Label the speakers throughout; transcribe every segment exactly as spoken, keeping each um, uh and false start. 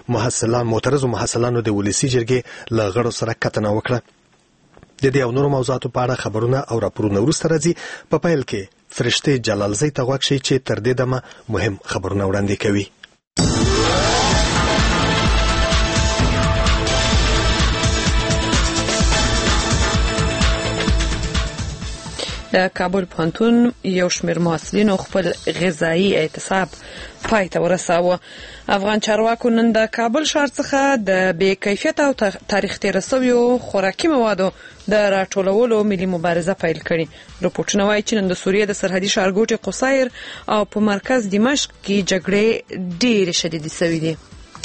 Speaker 1: محصلان معترضو محصلانو د ولسی جرګې له غړو سره کتنه وکړه. د دې او نورو موضوعاتو په اړه خبرونه او راپورونه وروسته راځي. په پیل کې فرشته جلالزی ته غوږ شئ چې تر دې دمه مهم خبرونه وړاندې کوي.
Speaker 2: د کابل پوهنتون یو شمېر محصلینو خپل غذایی اعتصاب پای ته ورساوه. افغان چارواکو نن د کابل ښار څخه د بې کیفیت او تاریخ تېره شویو خوراکي موادو د راټولولو ملي مبارزه پیل کړې. رپورټونه وایي چې نن د سوریې د سرحدي ښارګوټي قصیر او په مرکز دمشق کې جګړې ډېرې شدیدې شوې دي.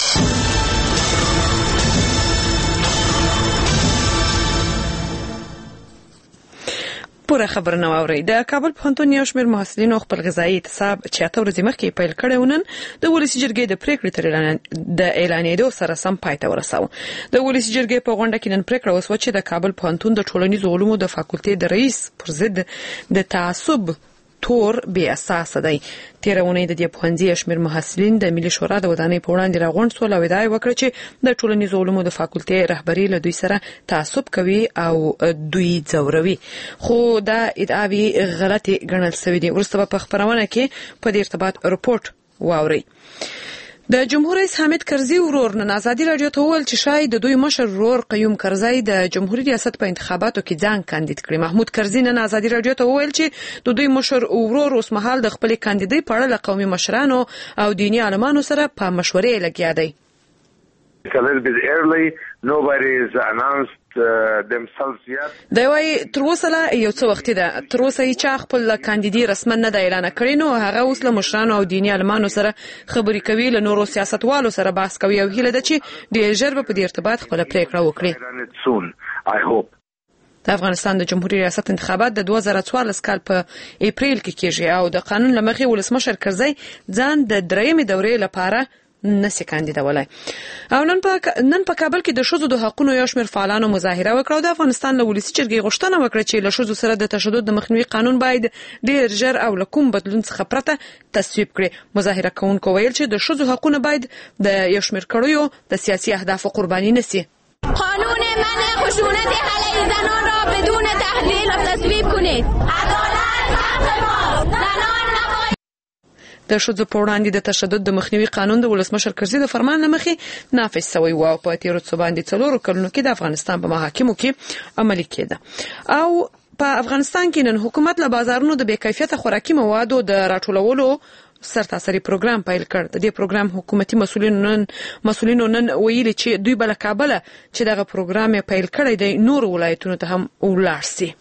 Speaker 2: پوره خبرونه واورئ. د کابل پوهنتون یو شمېر محصلینو خپل غذایی اعتصاب چې اته ورځې مخکې پیل کړی و نن د ولسي جرګې د پریکړې تر د اعلانېدو سره سم پای ته ورساوه. د ولسي جرګې په غونډه کې نن پریکړه وشوه چې د کابل پوهنتون د ټولنیزو علومو د فاکولټې د رئیس پر ضد د تعصب تور بې اساسه دی. تېره اونۍ د دې پوهنځي یو شمېر محصلین د ملي شورا د ودانۍ په وړاندې راغونډ شول او ادعا یې وکړه چې د ټولنیزو علومو د فاکولټې رهبري له دوی سره تعصب کوي او دوی ځوروي. خو دا ادعاوې غلطې ګڼل شوې دي. وروسته به په خپرونه کې په دې ارتباط رپورټ واورئ. د جمهور رئیس حامد کرزي ورور نن ازادي راډیو ته وویل چې شاید د دوی مشر ورور قیوم کرزي د جمهوریت ریاست په انتخاباتو کې ځان کاندید کړي. محمود کرزي نن ازادي راډیو ته وویل چې د دوی مشر ورور اوس مهال د خپل کاندیدۍ په اړه له قومي مشرانو او دیني عالمانو سره په مشورې لګیا دی.
Speaker 3: It's a little bit early. Nobody has announced uh, themselves yet.
Speaker 2: دا وایي تر اوسه لا یو څه وخت ده. تر اوسه یې چا خپل کاندیدي رسما نه ده اعلان کړی، نو هغه اوس له مشرانو او دیني عالمانو سره خبرې کوي، له نورو سیاستوالو سره بحث کوي او هیله ده چې ډېر ژر به په دې ارتباط خپله پرېکړه وکړي. د افغانستان د جمهوریت ریاست انتخابات د دوه زره څوارلس کال په اپریل کې کېږي او د قانون له مخې ولسمشر کرزي ځان د درېیمې دورې لپاره نسی کاندیدولای. او نن په نن په کابل کې د ښځو د حقوقو یو شمېر فعالانو مظاهره وکړه او د افغانستان له ولسي جرګې غوښتنه وکړه چې له ښځو سره د تشدد د مخنیوي قانون باید ډېر ژر او له کوم بدلون څخه پرته تصویب کړي. مظاهره کوونکو ویل چې د ښځو حقوق باید د یو شمېر کړیو د سیاسي اهدافو قرباني نسی.
Speaker 4: قانون منع خشونت علیه زنان را بدون تحلیل تصویب کنید. عدالت حق ماست. زنان نباید.
Speaker 2: د ښځو په وړاندې د تشدد د مخنیوي قانون د ولسمشر کرزي د فرمان له مخې نافذ شوی و او په تیرو څو باندې څلورو کلونو کې د افغانستان په محاکمو کې عملي کېده. او په افغانستان کې نن حکومت له بازارونو د بې کیفیته خوراکي موادو د راټولولو سرتاسري پروګرام پیل کړ. د دې پروګرام حکومتي مسؤلینو نن مسؤلینو نن ویلي چې دوی بل کابل چې دغه پروګرام یې پیل کړی دی نور ولایتونو ته هم ولاړ سي.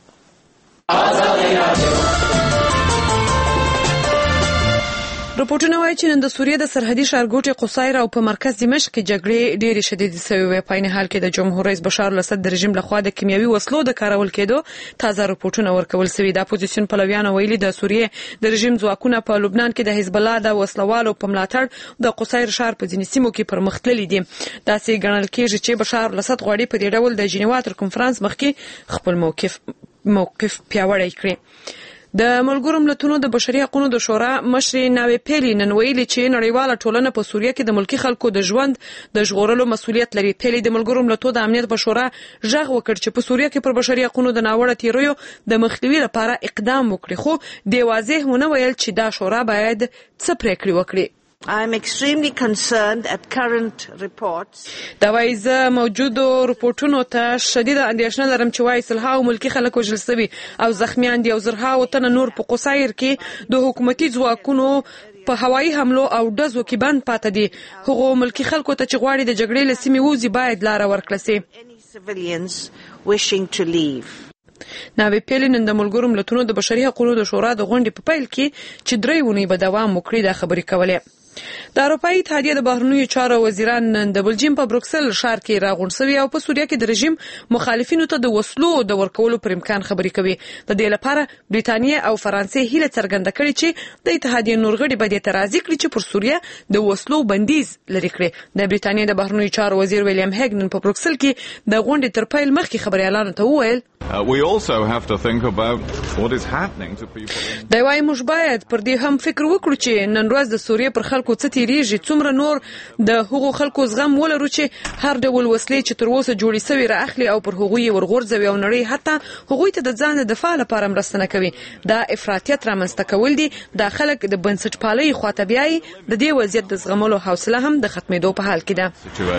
Speaker 2: رپورټونه وایي چې نن د سوریې د سرحدي ښارګوټي قصیر او په مرکز دمشق کې جګړې ډېرې شدیدې شوې وې. په عین حال کې د جمهور رئیس بشار الاسد د رژیم لخوا د کیمیاوي وسلو د کارول کېدو تازه رپورټونه ورکول شوي. د اپوزیسیون پلویانو ویلي د سوریې د رژیم ځواکونه په لبنان کې د حزب الله د وسلوالو په ملاتړ د قصیر ښار په ځینې سیمو کې پرمختللي دي. داسې ګڼل کېږي چې بشار الاسد غواړي په دې ډول د جنیوا تر کنفرانس مخکې خپل موقف موقف پیاوړی کړي. د ملګرو ملتونو د بشري حقوقو د شورا مشر ناوی پیلی نن ویلي چې نړیواله ټولنه په سوریه کې د ملکی خلکو د ژوند د ژغورلو مسؤلیت لري. پیلی د ملګرو ملتونو د امنیت په شورا ژغ وکړ چې په سوریه کې پر بشري حقوقو د ناوړه تیریو د مخنیوي لپاره اقدام وکړي، خو د واضح ونه ویل چې دا شورا باید څه پریکړې وکړي.
Speaker 5: I am extremely concerned at current reports.
Speaker 2: دا وایي زه موجودو رپورټونو ته شدیده اندېښنه لرم چې وایي سلهاو ملکي خلک وژل شوي او زخمیان دي او زرهاو تنه نور په قصیر کې د حکومتي ځواکونو په هوایي حملو او ډزو کې بند پاتې دي. هغو ملکي خلکو ته چې غواړي د جګړې له سیمې ووځي باید لاره ورکړل شي.
Speaker 5: Any civilians wishing to leave.
Speaker 2: ناوی پیلی نن د ملګرو ملتونو د بشري حقوقو د شورا د غونډې په پیل کې چې درې اونۍ به دوام وکړي دا خبرې کولې. د اروپایي اتحادیې د بهرنیو چارو وزیران نن د بلجیم په بروکسل ښار کې راغونډ شوي او په سوریه کې د رژیم مخالفینو ته د وسلو د ورکولو پر امکان خبرې کوي. د دې لپاره بریتانیا او فرانسې هیله څرګنده کړې چې د اتحادیې نور غړي به دې ته راضي کړي چې پر سوریه د وسلو بندیز لرې کړي. د بریتانیا د بهرنیو چارو وزیر ویلیام هیګ نن په بروکسل کې د غونډې تر پیل مخکې خبريالانو ته وویل
Speaker 6: Uh, we also have to think about what is happening to people.
Speaker 2: دا وايي موږ باید پر دې هم فکر وکړو چې نن ورځ د سوریې پر خلکو خلکو څه تیریږي، څومره نور د هغو خلکو زغم ولرو چې هر ډول وسلې چې تر اوسه جوړې سوي رااخلي او پر هغوی ورغورځوي او نړۍ حتی هغوی ته د ځان د دفاع لپاره مرسته نه کوي. دا افراطیت رامنځته کول دي. دا خلک د بنسټپالۍ خواته بیایي. د دې وضعیت د زغملو حوصله هم د ختمېدو په حال کې ده.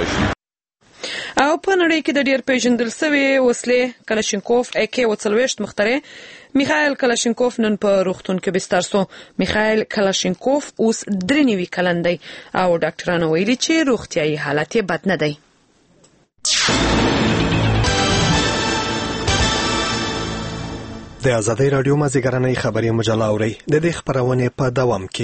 Speaker 2: او په نړۍ کې د ډېر پیژندل سوي وسلې کلاشینکوف اے کے وڅلوېښت مخترع میخایل کلاشینکوف نن په روغتون کې بستر سو. میخایل کلاشینکوف اوس درې نوي کلن دی او ډاکټرانو ویلي چې روغتیايي حالت یې بد نه دی.
Speaker 1: د آزادۍ راډیو مازیګرنۍ خبري مجله اورئ. د دې خبرونه په دوام کې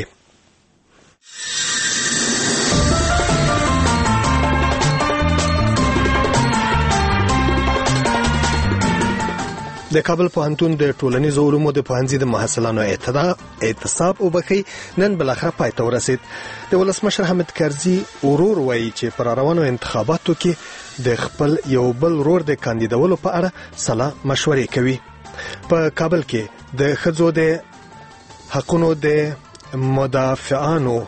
Speaker 1: د کابل پوهنتون د ټولنیزو علومو د پوهنځي د محصلانو اعتصاب او بخي نن بلاخره پای ته ورسید. د ولسمشر حامد کرزي ورور وایي چې پر روانو انتخاباتو کې د خپل یو بل ورور د کاندیدولو په اړه سلا مشورې کوي. په کابل کې د ښځو د حقونو د مدافعانو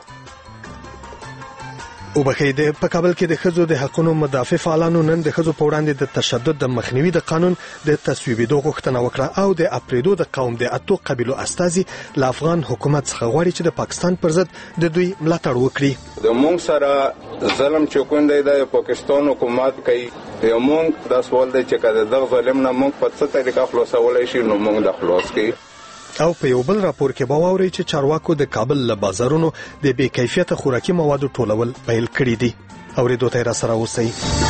Speaker 1: او بخیده په کابل کې د ښځو د حقونو مدافع فعالانو نن د ښځو په وړاندې د تشدد د مخنیوي د قانون د تصویبېدو غوښتنه وکړه او د اپریدو د قوم د اتو قبیلو استازي له افغان حکومت څخه غواړي چې د پاکستان پر ضد د دوی ملاتړ وکړي.
Speaker 7: د مونږ سره ظلم چکون دی د پاکستان حکومت کوي. د مونږ د سوال دی چې کله د ظلم نه مونږ په څه طریقه خلاصولای شي نو مونږ د خلاص کی.
Speaker 1: او په یو بل راپور کې باوري چې چارواکو د کابل له بازارونو د بې کیفیته خوراکي موادو ټولول پیل کړی دي. اوریدو ته را سره اوسئ.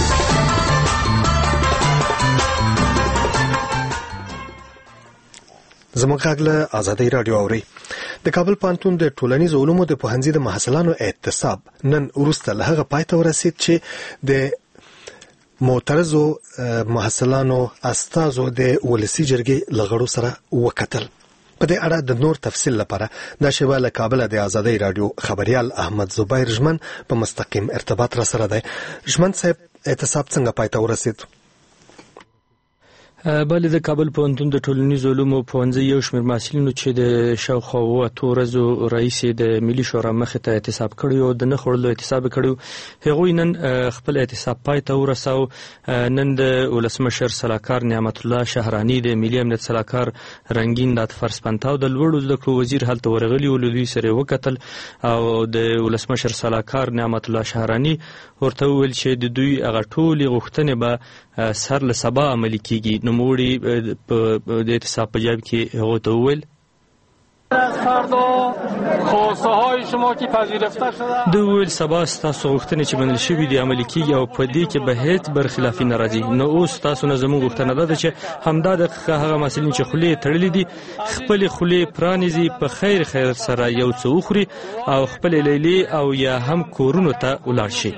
Speaker 1: زموږ غږ له آزادۍ راډیو اوري. د کابل پوهنتون د ټولنیزو علومو د پوهنځي د محصلانو اعتصاب نن وروسته له هغه پای ته ورسید چې د معترضو محصلانو استازو د ولسی جرګې لغړو سره وکتل. په دې اړه د نور تفصیل لپاره د شواله کابل د آزادۍ رادیو خبريال احمد زبیر ژمن په مستقیم ارتباط را سره دی. ژمن صاحب اعتصاب څنګه پای ته ورسید؟
Speaker 8: بل د کابل پوهنتون د ټولنیزو علومو پوهنځي یو شمېر محصلینو چې د شاوخوا اوه ورځو رئیس د ملي شورا مخې ته اعتصاب کړی او د نه خوړلو اعتصاب کړی، هغوی نن خپل اعتصاب پای ته ورساو. نن د ولسمشر سلاکار نعمت الله شهرانی، د ملي امنیت سلاکار رنگین لطفر سپنتا او د لوړو زده کړو وزیر هلته ورغلي او له دوی سره وکتل او د ولسمشر سلاکار نعمت الله شهرانی ورته وویل چې د دوی هغه ټولې غوښتنې به سر له سبا عملي کیږي. نوموړي د اعتصاب په جواب کې هغه ته وویل
Speaker 9: فردا خواسته های شما که پذیرفته شده
Speaker 8: د ویل سبا تاسو غوښتنې چې منل شوې دي عملي کیږي او په دې کې به هیڅ برخلافي نه راځي. نو اوس تاسو نه زموږ غوښتنه ده چې همدا د هغه مسلې چې خولې تړلې دي خپل خولې پرانیزي، په خیر خیر سره یو څه وخوري او خپل لیلی او یا هم کورونو ته ولاړ شي.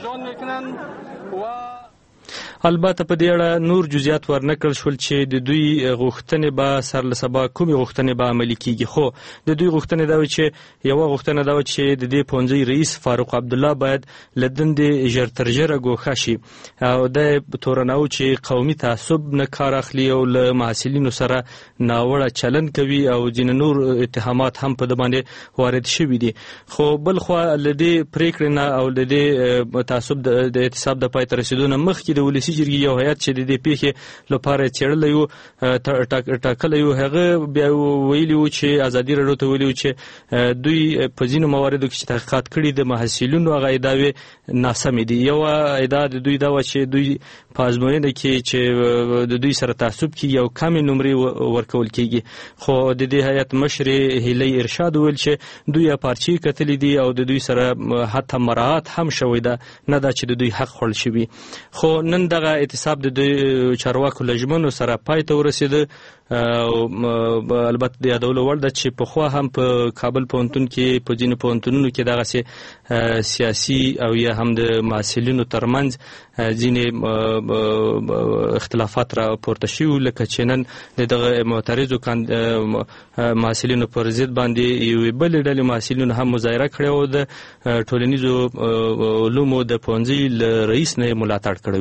Speaker 8: البته په دې اړه نور جزئیات ورنکړل شول چې د دوی غوښتنې به سر له سبا کومې غوښتنې به عملي کیږي. خو د دوی غوښتنې دا و چې یوه غوښتنه دا و چې د دې پوهنځي رئیس فاروق عبدالله باید له دندې ژر تر ژره ګوښه شي او د تورناو چې قومي تعصب نه کار اخلي او له محصلینو سره ناوړه چلند کوي او ځینې نور اتهامات هم په ده باندې وارد شوي دي. خو بل خوا له دې پرېکړې نه او له دې تعصب د اعتصاب د پای ته رسېدو نه مخکې د ولسي جرګې یو هیات چې د دې پیښې لپاره څېړلی و ټاکلی و، هغه بیا ویلي و چې ازادي راډیو ته ویلي و چې دوی په ځینو مواردو کې چې تحقیقات کړي د محصلینو هغه ادعاوې ناسمې دي. یوه ادعا د دوی دا وه چې دوی په ازموینه کې چې د دوی سره تعصب کېږي او کمې نمرې ورکول کېږي. خو د دې هیات مشرې هیلۍ ارشاد وویل چې دوی پارچې کتلې دي او د دوی سره حتی مراعات هم شوی ده، نه دا چې د دوی حق خوړل شوي. خو نن دغه اعتصاب د دوی چارواکو له ژمنو سره پای ته ورسېده. البته د یادولو وړ ده چې پخوا هم په کابل پوهنتون کې په ځینو پوهنتونونو کې دغسې سیاسي او یا هم د محصلینو ترمنځ ځینې اختلافات را پورته شوي، لکه چې نن د دغه معترضو محصلینو پر ضد باندې یوې بلې ډلې محصلینو هم مظاهره کړې او د ټولنیزو علومو د پوهنځي له رئیس نه یې ملاتړ کړی و.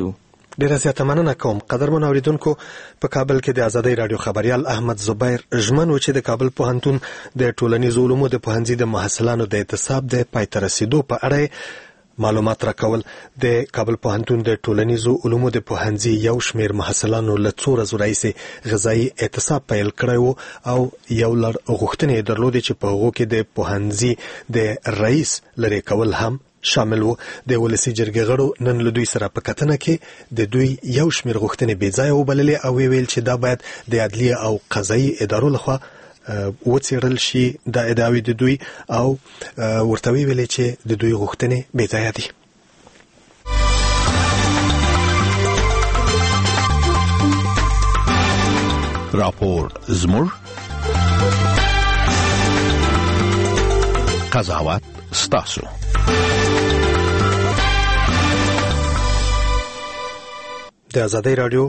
Speaker 1: ډیره زیاته مننه کوم قدرمن اوریدونکو. په کابل کې د آزادۍ رادیو خبريال احمد زبیر ژمن و چې د کابل پوهنتون د ټولنیزو علومو د پوهنځي د محصلانو د اعتصاب د پای ته رسیدو په اړه معلومات راکول. د کابل پوهنتون د ټولنیزو علومو د پوهنځي یو شمېر محصلانو له څو ورځو راهیسې غذایي اعتصاب پیل کړی و او یو لړ غوښتنې درلودې چې په هغو کې د پوهنځي د رئیس لرې کول هم شامل وو. د ولسي جرګې غړو نن له دوی سره په کتنه کې د دوی یو شمېر غوښتنې بې ځایه وبللې او ویل چې دا باید د عدلیه او قضایي ادارو لخوا وڅېړل شي. دا ادعاوې د دوی او ورته ویلې چې د دوی غوښتنې بې ځایه دي.
Speaker 10: راپور زموږ قضاوت ستاسو.
Speaker 1: د آزادۍ رادیو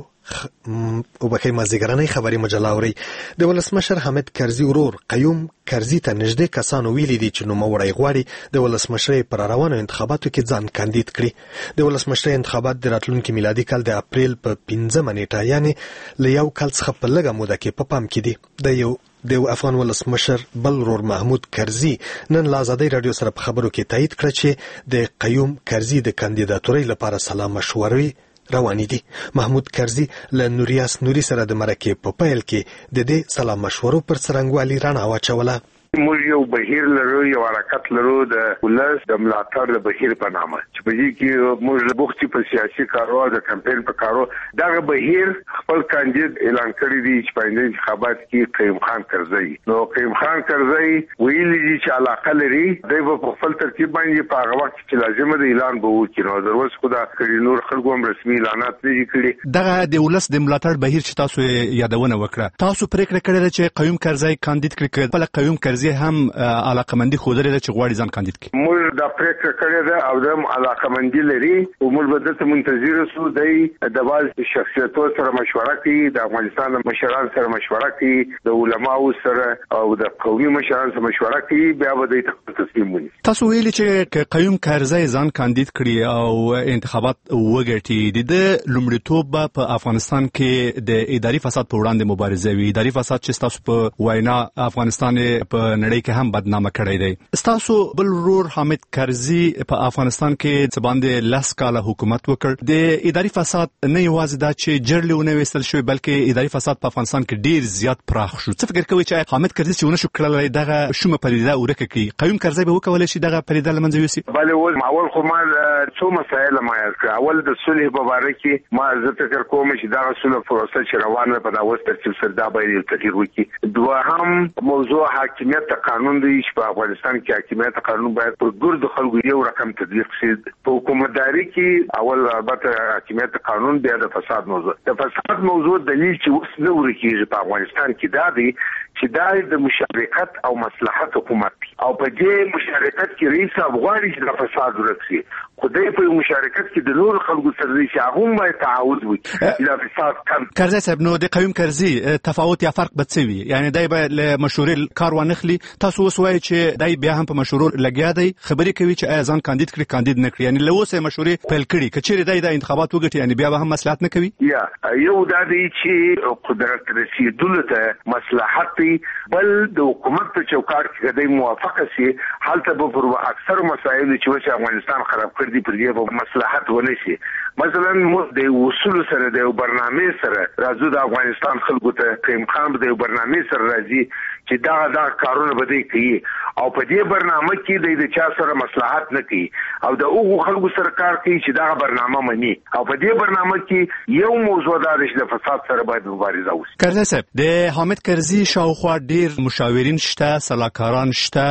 Speaker 1: او بخیر مازیګرانۍ خبري مجله اوري. د ولسمشر حامد کرزي ورور قیوم کرزي ته نږدې کسانو ویلي دي چې نوموړی غواړي د ولسمشرۍ پر روانو انتخاباتو کې ځان کاندید کړي. د ولسمشرۍ انتخابات د راتلونکي میلادي کال د اپریل په پنځمه نیټه یعنې له یو کال څخه په لږه موده کې په پام کې دي. د یو د افغان ولسمشر بل ورور محمود کرزي نن له آزادۍ رادیو سره په خبرو کې تایید کړ چې د قیوم کرزي د کاندیداتورۍ لپاره سلا مشورې روانې دي. محمود کرزي له نوریاس نوري سره د مرکې په پیل کې د دې سلا مشورو پر څرنګوالي رڼا واچوله.
Speaker 3: موږ یو بهیر لرو، یو حرکت لرو د ولس د ملاتړ د بهیر په نامه چې په دې کې موږ بوختي په سیاسي کارو د کمپاین په کارو دغه بهیر خپل کاندید اعلان کړی دی چې په انتخابات کې قیوم خان کرزي. نو قیوم خان کرزي ویلي دي چې علاقه لري دوی په خپل ترتیب باندې په هغه وخت چې لازم دی اعلان به وکړي. نو دروس خدا کړي نور خلکو هم رسمي اعلانات نه کړي.
Speaker 11: دغه د ولس د ملاتړ بهیر چې تاسو یادونه وکړه، تاسو پریکړه کړې چې قیوم کرزي کاندید کړي. بل قیوم کرزي هم علاقمندي خوده لري چې غواړي ځان کاندید کړي.
Speaker 3: موږ دا پریکړه کړې ده او د علاقمندي لري او موږ به د منتظر سو د دواز شخصیتو سره مشوره کوي، د افغانستان مشران سره مشوره کوي، د علماو سره او د قومي مشران سره مشوره کوي، بیا به د تصمیم ونیسي.
Speaker 11: تاسو ویلي چې قیوم کرزي ځان کاندید کړي او انتخابات وګټي. د لومړیتوب په افغانستان کې د اداري فساد په وړاندې مبارزه وي. اداري فساد چې تاسو په وینا افغانستان په نړۍ کې هم بدنامه کړی دی. تاسو بل ورور حامد کرزي په افغانستان کې څه باندې لاس کاله حکومت وکړ. د اداري فساد نه یوازې دا چې جرلونه وستل شوی بلکې اداري فساد په افغانستان کې ډیر زیات پراخ شو. څه فکر کوي چې حامد کرزي چې ونه شو کړلای دغه شومه پدیده ورکه کړي، قیوم کرزي به وکولای شي دغه پدیده لمنځه یوسي؟
Speaker 3: بله ول اول خو ما څو مسایل ما یاد اول د صلح په اړه کې ما زه فکر کوم چې دا صلح پروسه چې روانه په داوس ترتیب سره دا باید تغیر وکړي. دوهم موضوع حاکمیت قانون دی چې په افغانستان کې حاکمیت قانون باید پر ګرد خلکو یو رقم تطبیق شي. په حکومتداري کې اول البته حاکمیت قانون بیا د فساد موضوع د فساد موضوع دلیل چې اوس نه ورکیږي په افغانستان کې دا دی چې دا د مشارکت او مصلحت حکومت دی او په دې مشارکت کې رئیس افغاني چې د فساد ورکسي خدای په مشارکت کې د نور خلکو سره دي چې هغه باید تعهد وکړي د فساد کم.
Speaker 11: کرزي صاحب نو د قیوم کرزي تفاوت یا فرق بڅوي، یعنی دای به له مشورې کار ونخلي. تاسو وسوي چې دای بیا هم په مشورو لګیا دی، خبرې کوي چې ایا ځان کاندید کړي کاندید نه کړي، یعنی له اوسه مشورې پیل کړي کچېره دای د انتخابات وګټي، یعنی بیا به هم مصلحت نه کوي.
Speaker 3: یا یو دا دی چې قدرت رسیدلو ته مصلحت دی، بل د حکومت په چوکاټ کې د موافقه سي حالت به پر اکثر مسایل چې افغانستان خراب کړ دي پر دې په مصلحت ونه شي. مثلا د اصول سره د برنامه سره راځو د افغانستان خلکو ته قیم خان د برنامه سره راځي چې دا دا کارونه بده کوي او په دې برنامه کې د چا سره مصلحت نه کوي او د اوغو خلکو سره کار کوي چې دا برنامه مني او په دې برنامه کې یو موضوع دا د فساد سره باید مبارزه وشي.
Speaker 11: کرزي صاحب د حامد کرزي شاوخوا ډیر مشاورین شته، سلاکاران شته،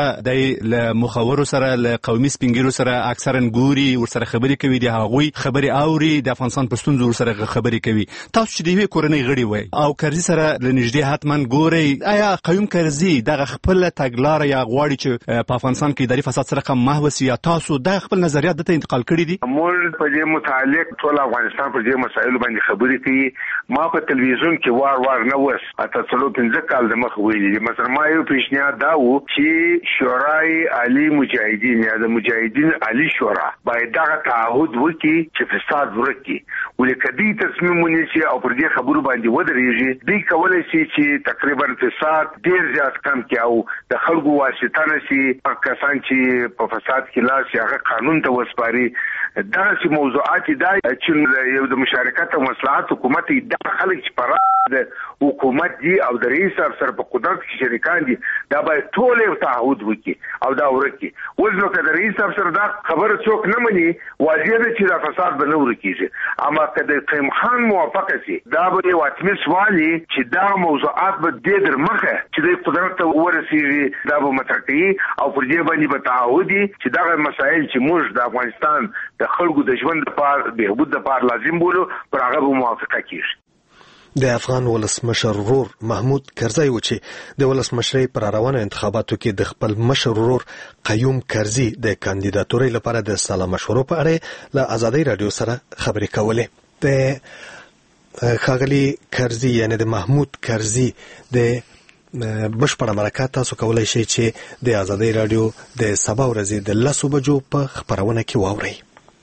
Speaker 11: د مخاورو سره له قومي سپینګیرو سره اکثرا ګوري ورسره خبرې کوي، د هغوی خبرې اوري، د افغانستان په ستونزو سره خبرې کوي. تاسو چې د کورنۍ غړي وای او کرزي سره لنږدې حتمان ګوري، آیا قیوم کرزي دغه خپل تګلارې یا غواړي چې په افغانستان کې اداري فساد سره کم محو سي، یا تاسو د خپل نظریات دته انتقال کړی دي؟
Speaker 3: موږ په دې متعلق ټول افغانستان په دې مسایلو باندې خبرې کوي. ما په تلویزیون کې وار وار نه وس اته څلور پنځه کال د مخ ویلي. مثلا ما یو پیشنهاد دا و چې شورای عالی مجاهدین یا د مجاهدین عالی شورا باید دغه تعهد وکړي چې فساد فساد ورکی ولې کدی تصمیم ونیسي او پر دې خبرو باندې ودرېږي دوی کولای شي چې تقریبا فساد ډیر زیات کم کړي او د خلکو واسطه نشي کسان چې په فساد کې لاس هغه قانون ته وسپاري دا چې موضوعات دا چې یو د مشارکت او مصلحت حکومت د خلک چې پر د حکومت دی او د رئیس افسر په قدرت کې شریکان دي دا باید ټول یو تعهد وکړي او دا ورکی اوس نو که د رئیس افسر دا خبره څوک نه مني واجب چې دا فساد به نه ورکیږي اما که د قیم خان موافقه شي دا به یو اتمی سوالي چې دا موضوعات به د در مخه چې د قدرت ته ورسیږي دا به مترقي او پر دې باندې به تعهدي چې دا مسائل چې موږ د افغانستان د خلکو د ژوند لپاره بهبود لپاره لازم بولو پر هغه به موافقه کیږي.
Speaker 1: د افغان ولسمشر ورور محمود کرزی و چې د ولسمشرۍ پر روانه انتخاباتو کې د خپل مشر ورور قیوم کرزی د کاندیداتورۍ لپاره د سلا مشورو په اړه له آزادۍ رادیو سره خبرې کولې. د ښاغلي کرزی یعنی د محمود کرزی د بشپړه مرکه تاسو کولای شئ چې د آزادۍ رادیو د سبا ورځې د لسو بجو په خبرونه کې واورئ.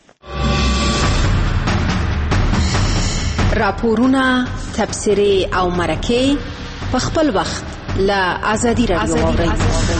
Speaker 12: راپورونه، تبصرې او مرکې په خپل وخت له آزادۍ رادیو واورئ.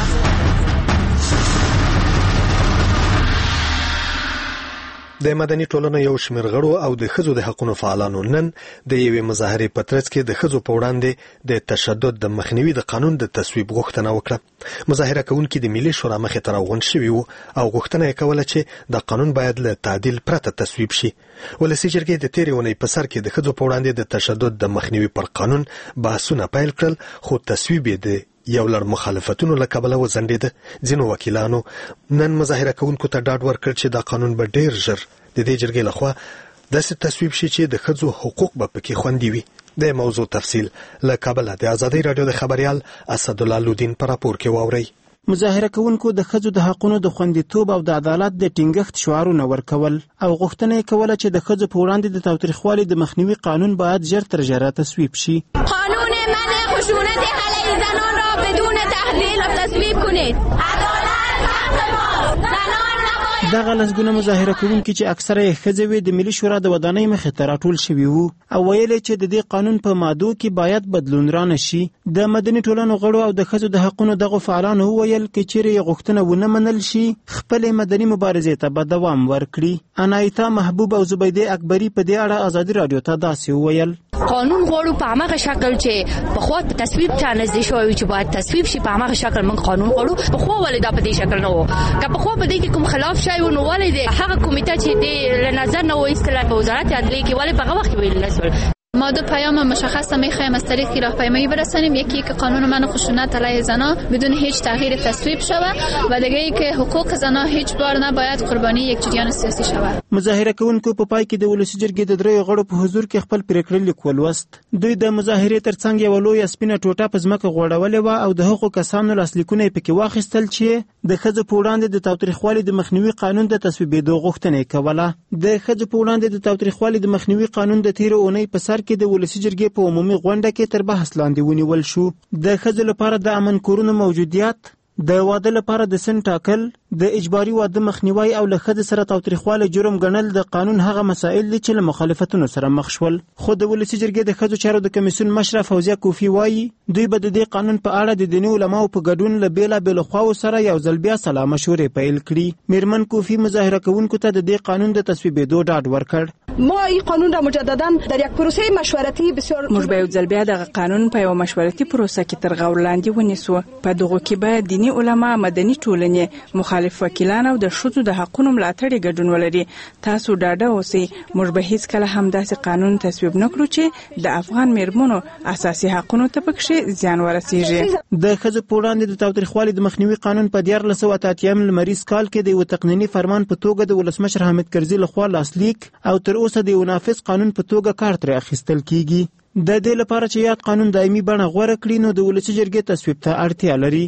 Speaker 1: د مدني ټولنو یو شمېر غړو او د ښځو د حقوقو فعالانو نن د یوې مظاهرې په ترڅ کې د ښځو په وړاندې د تشدد د مخنیوي د قانون د تصویب غوښتنه وکړه. مظاهره کوونکي د ملي شورا مخې ته راغونډ شوي وو او غوښتنه یې کوله چې د قانون باید له تعدیل پرته تصویب شي. ولسي جرګې د تېرې اونۍ په سر کې د ښځو په وړاندې د تشدد د مخنیوي پر قانون بحثونه پیل کړل خو تصویب یې د یو لړ مخالفتونو له کبله وځنډېده. ځینو وکیلانو نن مظاهره کوونکو ته ډاډ ورکړ چې دا قانون به ډېر ژر د دې جرګې لخوا داسې تصویب شي چې د ښځو حقوق به پکې خوندي وي. د موضوع تفصیل له کابل د آزادۍ رادیو د خبريال اسدالله لودین په راپور کې واورئ.
Speaker 13: مظاهره کوونکو د ښځو د حقوقو د خوندیتوب او د عدالت د ټینګښت شعارونه ورکول او غوښتنه یې کوله چې د ښځو په وړاندې د تاوتریخوالي د مخنیوي قانون باید ژر تر ژره تصویب شي.
Speaker 4: قانون منع خشونت علیه زنان را بدون تحلیل تصویب کنید. عدالت حق ماست. زنان
Speaker 13: دغه لسګونه مظاهره کوونکي چې اکثره یې ښځې وې د ملي شورا د ودانۍ مخې ته راټول شوي وو او ویل چې د دې قانون په مادو کې باید بدلون رانه شي. د مدني ټولنو غړو او د ښځو د حقوقو دغه فعالانو وویل چې چیرې غوښتنه ونه منل شي خپل مدني مبارزې ته به دوام ورکړي. انایتا محبوب او زبیده اکبری په دې اړه آزادۍ رادیو ته داسې وویل:
Speaker 14: قانون غواړو په هغه شکل چې په خو تصویب ته نږدې شوی چې باید تصویب شي په هغه شکل من قانون غواړو. په خو ولې دا په دې شکل نه وو که په خو په دې کې کوم خلاف شای و نو ولې د هغه کمیټه چې د نظر نه وایستل په وزارت عدلیه کې ولې په هغه وخت ویل نشول.
Speaker 15: ما دو پیام مشخص می‌خوایم از طریق راهپیمایی برسانیم. یکی که قانون منع خشونت علیه زنان بدون هیچ تغییر تصویب شود و دیگه ای که حقوق زنان هیچ بار نباید قربانی یک جریان سیاسی شود.
Speaker 13: مظاهره کوونکو په پای کې د ولسی جرګې د درې غړو په حضور کې خپل پریکړه لیک ولوست. دوی د مظاهرې ترڅنګ یو لوی سپینه ټوټه په ځمکه غوړولې و او د حقوقو کسانو لاسلیکونه پکې واخیستل چې د ښځو په وړاندې د تاوتریخوالي د مخنیوي قانون د تصویبېدو غوښتنه کوله. د ښځو په وړاندې د تاوتریخوالي د مخنیوي قانون د تیر اونۍ په سر کې د ولسی جرګې په عمومي غونډه کې تر بحث لاندې ونیول شو. د ښځو لپاره د امن کورونو موجودیت، د واده لپاره د سن ټاکل، د اجباري واده مخنیوي او له ښځې سره تاوتریخواله جرم ګڼل د قانون هغه مسائل دي چې له مخالفتونو سره مخ شول. خو د ولسی جرګې د ښځو چارو د کمیسیون مشره فوزیه کوفی وایي دوی به د دې قانون په اړه د دیني علماو په ګډون له بېلابېلو خواو سره یو ځل بیا سلا مشورې پیل کړي. میرمن کوفی مظاهره کوونکو ته د دې قانون د تصویبېدو ډاډ ورکړ.
Speaker 16: ما این قانون را مجددا در یک پروسه مشورتی بسیار
Speaker 17: موږ به یو ځل بیا دغه قانون په یو مشورتي پروسه کې تر غور لاندې ونیسو. په دغه کې به دیني علما، مدني ټولنې، مخالف وکیلان او د ښځو د حقوقو ملاتړ ګډون ولري. تاسو ډاډه اوسئ موږ به هیڅ کله هم داسې قانون تصویب نکړو چې د افغان میرمنو اساسي حقوقو ته پکې زیان ورسیږي.
Speaker 13: د ښځو په وړاندې د تاوتریخوالي د مخنیوي قانون په دیارلس سوه اته اتیا لمریز کال کې د یو تقنیني فرمان په توګه د ولسمشر حامد کرزي لخوا لاسلیک او تر اوسه د یو نافذ قانون په توګه کار ترې اخیستل کیږي. د دې لپاره چې یاد قانون دایمي بڼه غوره کړي نو د ولسی جرګې تصویب ته اړتیا لري.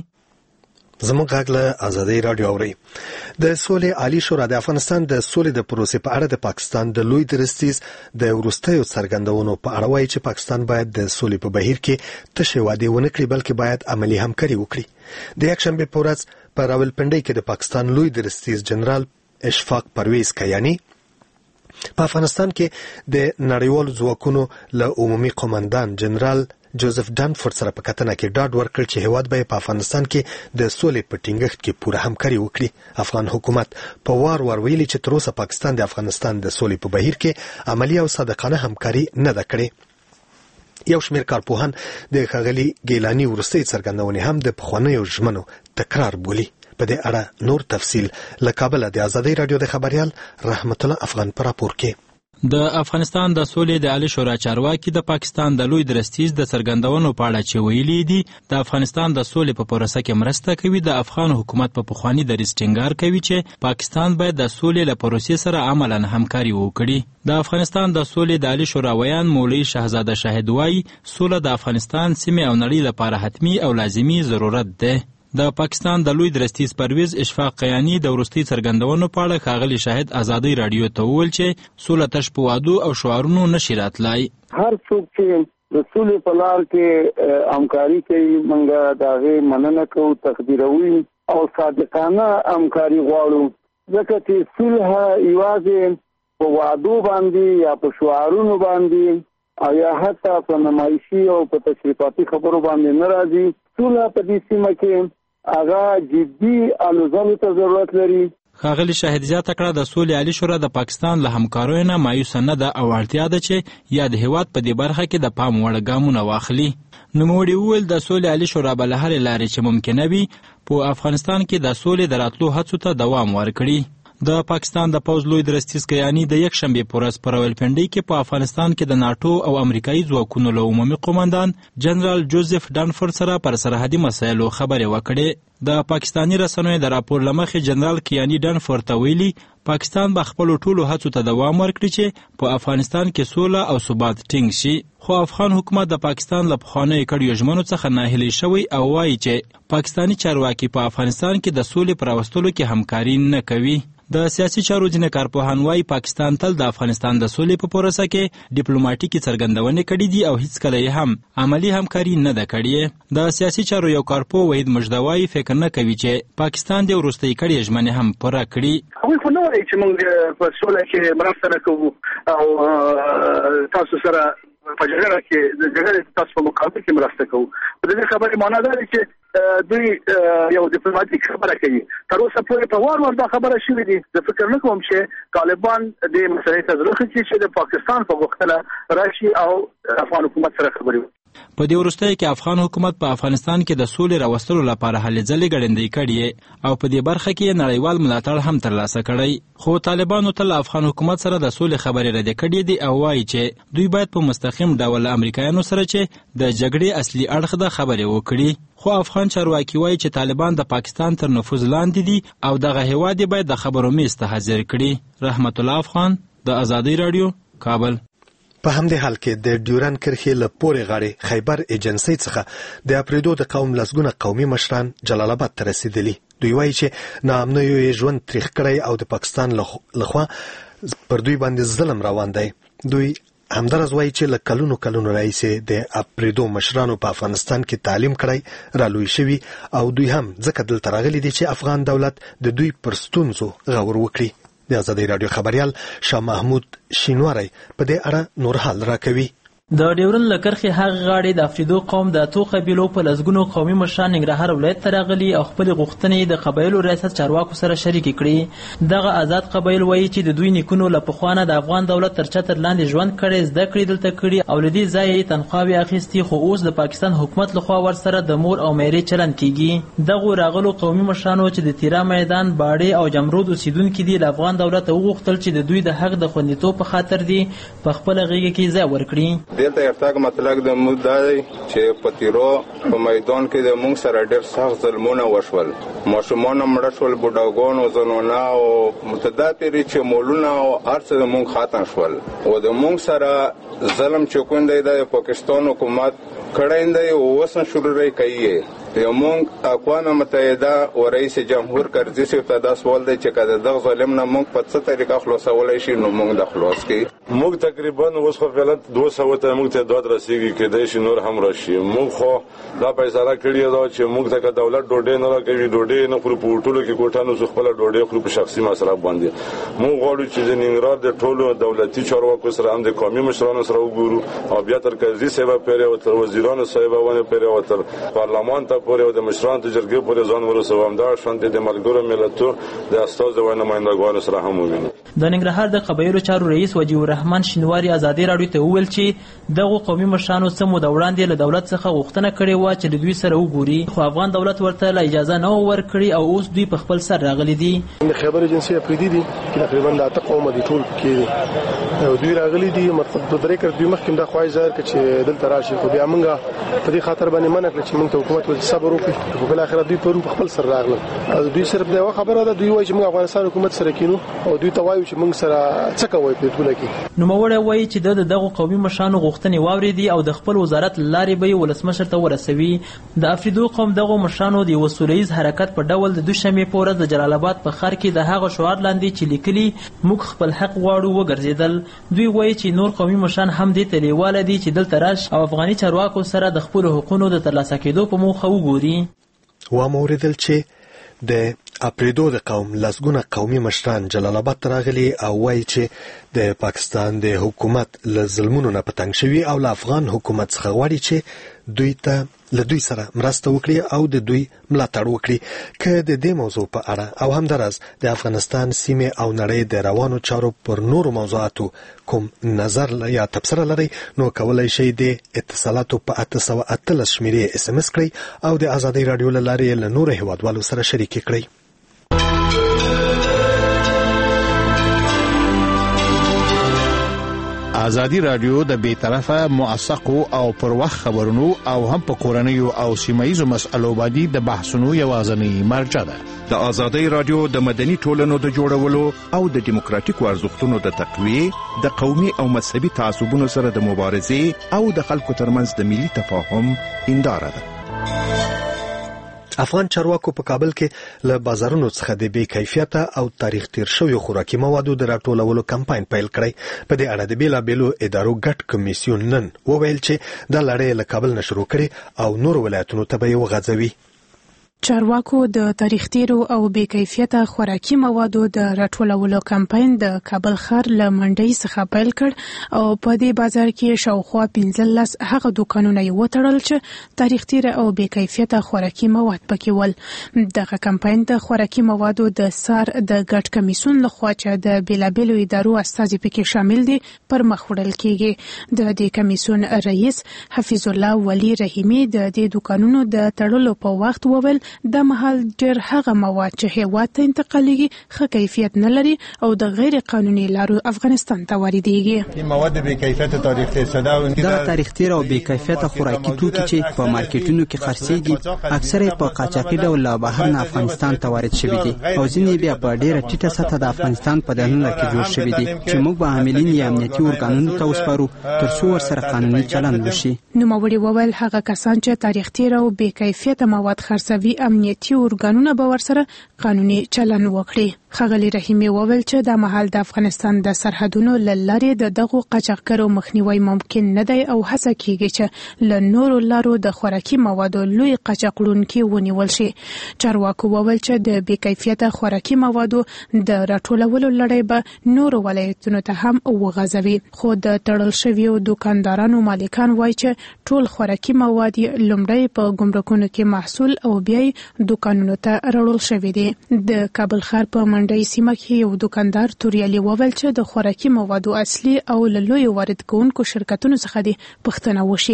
Speaker 1: زموږ غږ له آزادۍ رادیو اوري. د سولې عالی شورا د افغانستان د سولې د پروسې په اړه د پاکستان د لوی درستیز د وروستیو څرګندونو په اړه وایي چې پاکستان باید د سولې په بهیر کې تشې وعدې ونه کړي بلکې باید عملی همکاري وکړي. د یکشنبه په ورځ په راولپنډۍ کې د پاکستان لوی درستیز جنرال اشفاق پرویز کیانی په افغانستان کې د نړیوالو ځواکونو له عمومي قومندان جنرال جوزف ډانفورد سره په کتنه کې ډاډ ورکړ چې هیواد به په افغانستان کې د سولې په ټینګښت کې پوره همکاري وکړي. افغان حکومت په وار وار ویلي چې تر اوسه پاکستان د افغانستان د سولې په بهیر کې عملی او صادقانه همکاري نه ده کړې. یو شمېر کارپوهان د ښاغلي ګیلاني وروستۍ څرګندونې هم د پخوانیو ژمنو تکرار بولي. په دې اړه نور تفصیل له کابل د ازادۍ رادیو د خبريال رحمت الله افغان پر راپور کې.
Speaker 18: د افغانستان د سولې د عالی شورا چارواکي د پاکستان د لوی درستیز د څرګندونو په اړه چې ویلي دي د افغانستان د سولې په پروسه کې مرسته کوي. د افغان حکومت په پخوانی دریځ ټینګار کوي چې پاکستان باید د سولې له پروسې سره عملاً همکاري وکړي. د افغانستان د سولې د عالی شورا ویان مولوی شهزاده شاهد وایي سوله د افغانستان سیمې او نړۍ لپاره حتمی او لازمی ضرورت ده. د پاکستان د لوی درستیز پرویز اشفاق قیانی د وروستي څرګندونو په اړه ښاغلي شاهد ازادۍ رادیو ته وویل چې سوله تش په وعدو او شعارونو نشي راتلای.
Speaker 19: هر څوک چې د سولې په لار کې همکاري کوي موږ د هغې مننه کوو، تقدیروي او صادقانه همکاري غواړو، ځکه چې صلح یوازې په وعدو باندې یا په شعارونو باندې او یا حتی په نمایشي او په تشریفاتي خبرو باندې نه راځي. صلح په دې سیمه کې هغه جدي الوزالو ته ضرورت لري.
Speaker 18: ښاغلي شاهد زیاته کړه د سولې عالی شورا د پاکستان له همکاریو نه مایوسه نه ده او اړتیا ده چې یا د هیواد په دې برخه کې د پام وړ ګامونه واخلي. نوموړي وویل د سولې عالی شورا به له هرې لارې چې ممکنه وي په افغانستان کې د سولې د راتلو هڅو ته دوام ورکړي. د پاکستان د پوځ لوی درستیز کیانی د یک شنبه په ورځ په راولپنډي کې په افغانستان کې د ناتو او امریکایي ځواکونو له عمومي قومندان جنرال جوزف ډانفورد سره پر سرحدي مسایلو خبرې وکړې. د پاکستانی رسنیو د راپور لمخې جنرال کیانی ډانفورد ته ویلي پاکستان به خپل ټولو هڅو ته دوام ورکړي چې په افغانستان کې سوله او ثبات ټینګ شي. خو افغان حکومت د پاکستان له پخوانیو کړیو ژمنو څخه ناهیلی شوی او وایي چې پاکستانی چارواکي په افغانستان کې د سولې پر راوستلو کې همکاري نه کوي. د سیاسي چارو ځینې کارپوهان وایي پاکستان تل د افغانستان د سولې په پروسه کې ډیپلوماټیکي څرګندونې کړې دي او هیڅکله یې هم عملی همکاري نه ده کړې. د سیاسي چارو یو کارپو وحید مجدوایی فکر نه کوي چې پاکستان د وروستۍ کړې ژمنې هم پوره کړي.
Speaker 20: هغوی خو نه وایي چې موږ په سوله کې مرسته نه کوو او تاسو سره په جګړه کې د جګړې تاسو په مقابل کې مرسته کوو. په دې خبرې معنا ده چې دوی یو ډیپلوماټیک خبره کوي. تر اوسه پورې په وار وار دا خبره شوې دي. زه فکر نه کوم چې طالبان د مسلې ته ضرورت لري چې د پاکستان په غوښتنه راشي او افغان حکومت سره خبرې وکړي.
Speaker 18: په دې وروستیو کې افغان حکومت په افغانستان کې د سولې راوستلو لپاره هلې ځلې ګړندۍ کړې او په دې برخه کې نړیوال ملاتړ هم ترلاسه کړی. خو طالبانو تل افغان حکومت سره د سولې خبرې رد کړې دي او وایي چې دوی باید په مستقیم ډول امریکایانو سره چې د جګړې اصلي اړخ د خبرې وکړي. خو افغان چارواکي وایي چې طالبان د پاکستان تر نفوذ لاندې دي او دغه هیواد باید د خبرو میز ته حاضر کړي. رحمت الله افغان د ازادۍ رادیو کابل.
Speaker 1: په همدې حال کې د ډیورن کرښې له پورې غاړې خیبر ایجنسۍ څخه د اپریدو د قوم لسګونه قومي مشران جلال آباد ته رسیدلي. دوی وایي چې ناامنیو یې ژوند تریخ کړی او د پاکستان لخوا پر دوی باندې ظلم روان دی. دوی همدارس وایي چې له کلونو کلونو راهیسې د اپریدو مشرانو په افغانستان کې تعلیم کړی رالوی شوي او دوی هم ځکه دلته راغلي دي چې افغان دولت د دوی پر ستونزو غور وکړي. د ازادۍ رادیو خبريال شاه محمود شینواری په دې اړه نور حال راکوي.
Speaker 21: د ډیورن له کرښې هغه غاړې د افریدو قوم د اتو قبیلو په لسګونو قومي مشران ننګرهار ولایت ته راغلي او خپلې غوښتنې د قبایلو ریاست چارواکو سره شریکې کړي. دغه آزاد قبایل وایي چې د دوی نیکونو له پخوا نه د افغان دولت تر چتر لاندې ژوند کړی، زده کړې دلته کړي او له دې ځایه یې تنخواوې اخیستي، خو اوس د پاکستان حکومت لخوا ورسره د مور او میرې چلند کیږي. دغو راغلو قومي مشرانو چې د تیرا میدان، باړې او جمرود اوسیدونکي دي له افغان دولت وغوښتل چې د دوی د حق د خوندیتوب په خاطر دي په خپله غېږه کې ځای ورکړي.
Speaker 7: لکه د موږ دا دی چې په تیرو په میدان کې د موږ سره ډېر سخت ظلمونه وشول. ماشومان مړه شول، بوډاګان او زنانه او متدافرې چې مولونه او هر څه د موږ ختم شول. او د موږ سره ظلم چې کوم دی د پاکستان حکومت کړی دی او اوس هم شروع کوي. موږ اقوام متحده او رئیس جمهور کرزي صاحب ته دا سوال دی چې کله دغه ظالم نه موږ په څه طریقه خلاصولای شي نو موږ د خلاص کی
Speaker 5: موږ تقریبا اوس خو فعلا دوه سوه ته موږ ته داد رسیدي کې د شي نور هم راشي موږ خو دا فیصله کړې ده چې موږ ته دولت ډوډۍ نه راکوي ډوډۍ نه خو په ټولو کې کوټانو څخه خپل ډوډۍ خو په شخصي مصرف باندې موږ غواړو چې د ننګرهار د ټولو دولتي چارواکو سره هم د قومي مشرانو سره وګورو او بیا تر کرزي صاحب پورې او تر وزیرانو صاحب باندې پورې او تر پارلمان ته پورې او د مشرانو ته جرګې پورې ځان ورسوو هم دا شانتي د ملګرو ملتونو د استازو او نمائندګانو سره هم ووینو.
Speaker 21: د ننګرهار د قبایلو چارو رئیس وجیه الرحمن شینواری ازادي راډیو ته وویل چې دغه قومي مشرانو سمو د وړاندې له دولت څخه غوښتنه کړې و چې د دوی سره وګوري خو افغان دولت ورته لا اجازه نه ورکړي او اوس دوی په خپل سر راغلي دي.
Speaker 22: د خبر ایجنسی افریدي دي چې تقریبا د اته قوم دي ټول کې او دوی راغلي دي مطلب د درې کړ دوی مخکې د خوای ظاهر کې چې دلته راشي خو بیا موږ په دې خاطر باندې منع کړ چې موږ ته حکومت ول صبر وکړي په بل اخر دوی پرون په خپل سر راغلل او دوی صرف دا خبره ده دوی وایي چې موږ افغانستان حکومت سره کینو او دوی ته وایو چې موږ سره څه کوي په ټوله کې.
Speaker 21: نو موړی وایي چې د دغه قومي مشرانو غوښتنې واورېدي او د خپل وزارت لارې به ولسمشر ته ورسوي. د افریدو قوم دغه مشرانو د وسولیز حرکت په ډول د دوشنبه په ورځ د جلال آباد په ښار کې د هغه شعار لاندې چې لیکلي موږ خپل حق غواړو وګرځیدل. دوی وایي چې نور قومي مشران هم دې ته لیواله دي چې دلته راش او افغاني چارواکو سره د خپل حقوقو د ترلاسه کېدو په موخه وګوري.
Speaker 1: و موریدل چې د اپریدو د قوم لسګونه قومي مشران جلال آباد ته راغلي او وایي چې د پاکستان د حکومت له ظلمونو نه په تنګ شوي او له افغان حکومت څخه غواړي چې دوی ته له دوی سره مرسته وکړي او د دوی ملاتړ وکړي. که د دې موضوع په اړه او همدارس د افغانستان سیمې او نړۍ د روانو چارو پر نورو موضوعاتو کوم نظر یا تبصره لري نو کولای شئ د اتصالاتو په اته سوه اتلس شمیرې اس ام اس کړئ او د ازادي رادیو له لارې له نورو هیوادوالو سره شریک کړئ.
Speaker 10: ازادي رادیو د بیطرفه موثقو او پر وخت خبرونو او هم په کورنیو او سیمایي مسایلو باندې د بحثونو یوازینی مرجع ده.
Speaker 23: د ازادي رادیو د مدني ټولنو د جوړولو او د دیموکراتیکو ارزښتونو د تقویه د قومي او مذهبي تعصبونو سره د مبارزې او د خلکو ترمنځ د ملي تفاهم هنداره ده.
Speaker 1: افغان چارواکو په کابل کې له بازارونو څخه د بې کیفیته او تاریخ تیر شویو خوراکي موادو د راټولولو کمپاین پیل کړی. په دې اړه د بیلابیلو ادارو ګډ کمیسیون نن وویل چې دا لړۍ له کابل نه شروع کړي او نور ولایتونو ته به یې وغځوي.
Speaker 24: چارواکو د تاریخ تیرو او بې کیفیته خوراکي موادو د راټولولو کمپاین د کابل ښار له منډۍ څخه پیل کړ او په دې بازار کې شاوخوا پنځلس هغه دوکانونه یې وتړل چې تاریخ تیر او بې کیفیته خوراکي مواد پکې ول. دغه کمپاین د خوراکي موادو د سار د ګډ کمیسیون لخوا چې د بیلابیلو ادارو استازي پکې شامل دي پر مخ وړل کیږي. د دې کمیسیون رئیس حفیظ الله ولی رحیمی د دې دوکانونو د تړلو په وخت وویل د مهال ډېر هغه مواد چې هیواد ته انتقالیږي ښه کیفیت نه لري او د غیر قانوني لارو افغانستان ته واردېږي.
Speaker 25: این مواد بې کیفیت تاریخ تیر شده او
Speaker 26: دا تاریخ تیر او بې کیفیت خوراکي توکي چې په مارکیټونو کې خرڅېږي اکثره په قاچاقي ډول له بهر نه افغانستان ته وارد شوي دي او ځینې بیا په ډېره ټیټه سطحه د افغانستان په دننه کې جوړ شوي دي چې موږ به عاملین یا امنیتي ارګانونو ته وسپارو تر څو ورسره قانوني چلند وشي.
Speaker 24: نوموړي وویل هغه کسان چې تاریخ تیر او بې کیفیته مواد خرڅوي امنیتي ارګانونه به ورسره قانوني چلند وکړي. ښاغلي رحیمي وویل چې د مهال د افغانستان د سرحدونو له لارې د دغو قاچاقګرو مخنیوی ممکن نه دی او هڅه کیږي چې له نورو لارو د خوراکي موادو لوی قاچاقړونکي ونیول شي. چارواکو وویل چې د بې کیفیته خوراکي موادو د راټولولو لړۍ به نورو ولایتونو ته هم وغځوي. خو د تړل شویو دوکاندارانو مالکان وایي چې ټول خوراکي مواد لومړی په ګمرکونو کې محصول او بیا دوکانونو ته راوړل شوي دي. د کابل ښار په منډۍ سیمه کې یو دوکاندار توریالي وویل چې د خوراکي موادو اصلي او له لویو وارد کوونکو شرکتونو څخه دي پوښتنه وشي.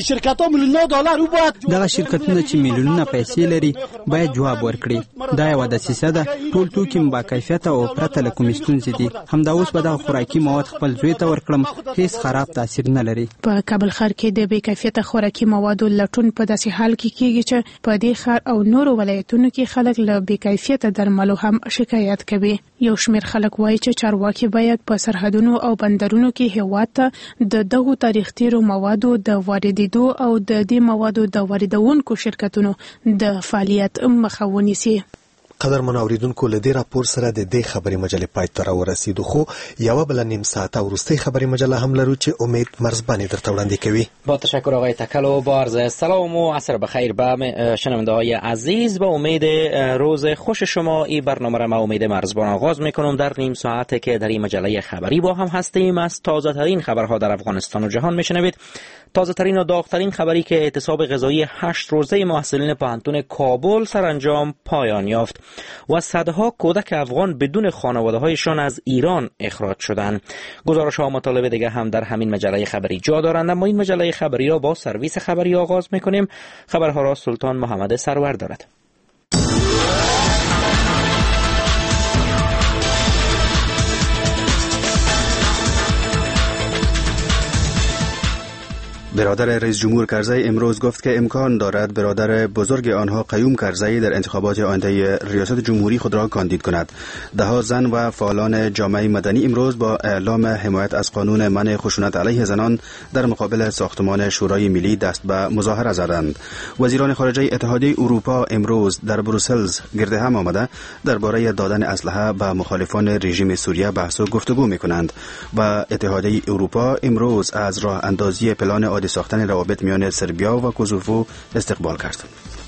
Speaker 26: دغه شرکتونه چې میلیونونه پیسې لري باید جواب ورکړي. دا یوه دسیسه ده. ټول توکي با کیفیته او پرته له کومې ستونزې دي. همدا اوس به دغه خوراکي مواد خپل زوی ته ورکړم هیڅ خراب تاثیر نه لري.
Speaker 24: په کابل ښار کې د بې کیفیته خوراکي موادو لټون په داسې حال کې کیږي چې په دې ښار او نورو ولایتونو کې خلک له بې کیفیته درملو هم شکایت رعایت کوي. یو شمېر خلک وایي چې چارواکي باید په سرحدونو او بندرونو کې هیواد ته د دغو تاریخ تیرو موادو د واردېدو او د دې موادو د واردونکو شرکتونو د فعالیت مخه ونیسي.
Speaker 1: قدر منوریدونکو لدی راپور سره د دې خبري مجلې پای ته راورسېدو، خو یو بل نیم ساعت وروسته خبري مجله هم لرو چې امید مرزبانی درته وړاندې کوي.
Speaker 2: با تشکر آقای تکلو. با عرض سلام و عصر بخیر به شنونده‌های عزیز. با امید روز خوش شما این برنامه را ما امید مرزبان آغاز میکنم. در نیم ساعتی که در این مجله خبری با هم هستیم از تازه ترین خبرها در افغانستان و جهان میشنوید. تازه ترین و داغترین خبری که اعتصاب غذایی هشت روزه محصلین پوهنتون کابل سرانجام پایان یافت و صدها کودک افغان بدون خانواده‌هایشان از ایران اخراج شدند. گزارش‌ها و مطالب دیگه هم در همین مجله خبری جا دارند، اما این مجله خبری را با سرویس خبری آغاز می‌کنیم. خبرها را سلطان محمد سرور دارد.
Speaker 3: برادر رئیس جمهور کرزی امروز گفت که امکان دارد برادر بزرگ آنها قیوم کرزی در انتخابات آینده ریاست جمهوری خود را کاندید کند. دهها زن و فعالان جامعه مدنی امروز با اعلام حمایت از قانون منع خشونت علیه زنان در مقابل ساختمان شورای ملی دست به مظاهره زدند. وزیران خارجه اتحادیه اروپا امروز در بروسلز گرد هم آمده درباره دادن اسلحه به مخالفان رژیم سوریه بحث و گفتگو می‌کنند و اتحادیه اروپا امروز از راه اندازی پلان عادی ساختن روابط میان سربیا و کوزوو استقبال کرد.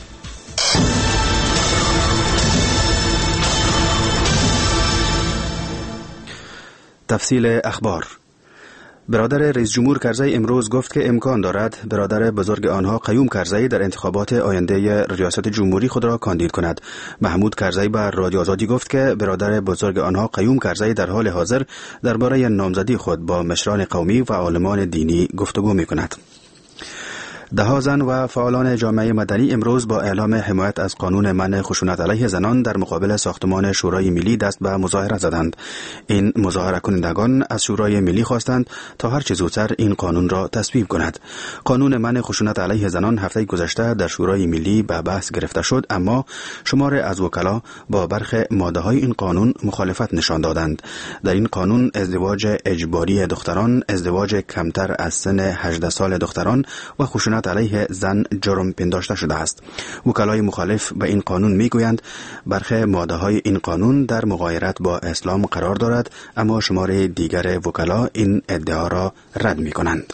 Speaker 3: تفصیل اخبار. برادر رئیس جمهور کرزی امروز گفت که امکان دارد برادر بزرگ آنها قیوم کرزی در انتخابات آینده ریاست جمهوری خود را کاندید کند. محمود کرزی به رادیو آزادی گفت که برادر بزرگ آنها قیوم کرزی در حال حاضر درباره نامزدی خود با مشران قومی و عالمان دینی گفتگو می کند. دهها زن و فعالان جامعه مدنی امروز با اعلام حمایت از قانون منع خشونت علیه زنان در مقابل ساختمان شورای ملی دست به مظاهره زدند. این مظاهره کنندگان از شورای ملی خواستند تا هر چه زودتر این قانون را تصویب کند. قانون منع خشونت علیه زنان هفته گذشته در شورای ملی به بحث گرفته شد، اما شمار از وکلا با برخی ماده‌های این قانون مخالفت نشان دادند. در این قانون ازدواج اجباری دختران، ازدواج کمتر از سن هجده سال دختران و خشونت علیه زن جرم پنداشته شده است. وکلای مخالف به این قانون میگویند برخی ماده‌های این قانون در مغایرت با اسلام قرار دارد، اما شمار دیگر وکلا این ادعا را رد میکنند.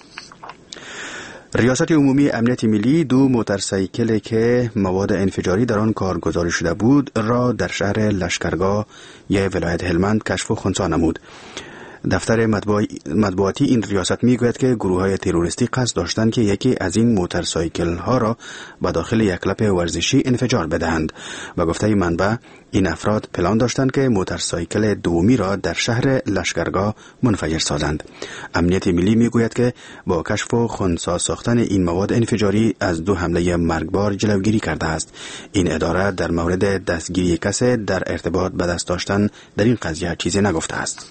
Speaker 3: ریاست عمومی امنیت ملی دو موتورسیکلی که مواد انفجاری در آن کارگزاری شده بود را در شهر لشکرگاه یا ولایت هلمند کشف و خنثی نمود. دفتر مطبوعاتی این ریاست میگوید که گروه‌های تروریستی قصد داشتند که یکی از این موتورسایکل‌ها را به داخل یک لپ ورزشی انفجار بدهند. و گفته منبع این افراد پلان داشتند که موتورسایکل دومی را در شهر لشکرگاه منفجر سازند. امنیت ملی میگوید که با کشف و خنثی ساختن این مواد انفجاری از دو حمله مرگبار جلوگیری کرده است. این اداره در مورد دستگیری کسی در ارتباط به دست داشتن در این قضیه چیزی نگفته است.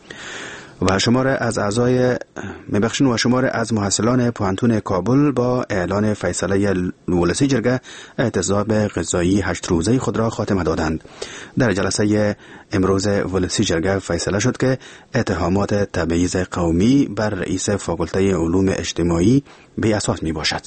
Speaker 3: و شمار از اعضای میبخشین و شمار از محصلان پوهنتون کابل با اعلان فیصله ولسی جرگه اعتصاب غذایی هشت روزه خود را خاتمه دادند. در جلسه امروز ولسی جرگه فیصله شد که اتهامات تبعیض قومی بر رئیس فاکولته علوم اجتماعی بی اساس می باشد.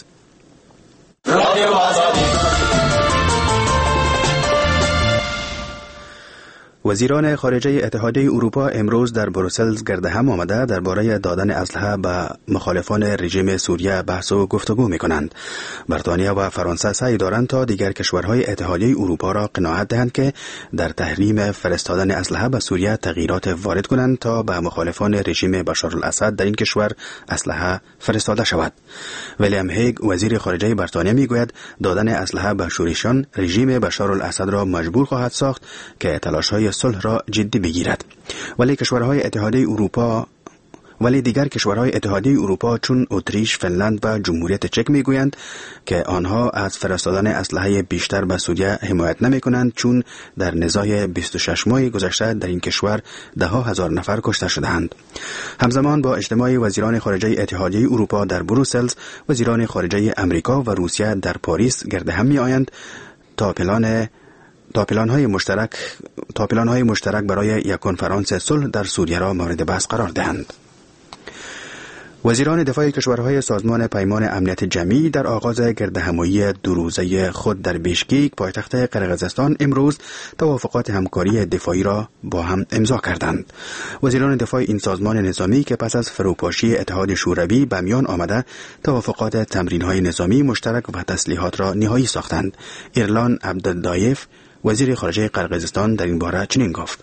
Speaker 3: وزیران خارجه اتحادیه اروپا امروز در بروسلز گرد هم آمده درباره دادن اسلحه به مخالفان رژیم سوریه بحث و گفتگو می‌کنند. بریتانیا و فرانسه سعی دارند تا دیگر کشورهای اتحادیه اروپا را قناعت دهند که در تحریم فرستادن اسلحه به سوریه تغییرات وارد کنند تا به مخالفان رژیم بشارالاسد در این کشور اسلحه فرستاده شود. ویلیام هیگ وزیر خارجه بریتانیا میگوید دادن اسلحه به شورشیان رژیم بشارالاسد را مجبور خواهد ساخت که تلاش‌های صلح را جدی بگیرد. ولی کشورهای اتحادیه اروپا ولی دیگر کشورهای اتحادیه اروپا چون اتریش، فنلند و جمهوریت چک میگویند که آنها از فرستادن اسلحه بیشتر به سوریه حمایت نمیکنند، چون در نزاع بیست و شش ماه گذشته در این کشور ده ها هزار نفر کشته شدند. همزمان با اجتماع وزیران خارجه اتحادیه اروپا در بروسلز، وزیران خارجه امریکا و روسیه در پاریس گرد هم میآیند تا پلان تا پلان‌های مشترک تا پلان‌های مشترک برای یک کنفرانس صلح در سوریه را مورد بحث قرار دهند. وزیران دفاع کشورهای سازمان پیمان امنیت جمعی در آغاز گردهمایی دو روزه خود در بیشکیک پایتخت قرقیزستان امروز توافقات همکاری دفاعی را با هم امضا کردند. وزیران دفاع این سازمان نظامی که پس از فروپاشی اتحاد شوروی به میان آمده توافقات تمرین‌های نظامی مشترک و تسلیحات را نهایی ساختند. ایرلان عبدالدایف وزیر خارجه قرقیزستان در این باره چنین گفت: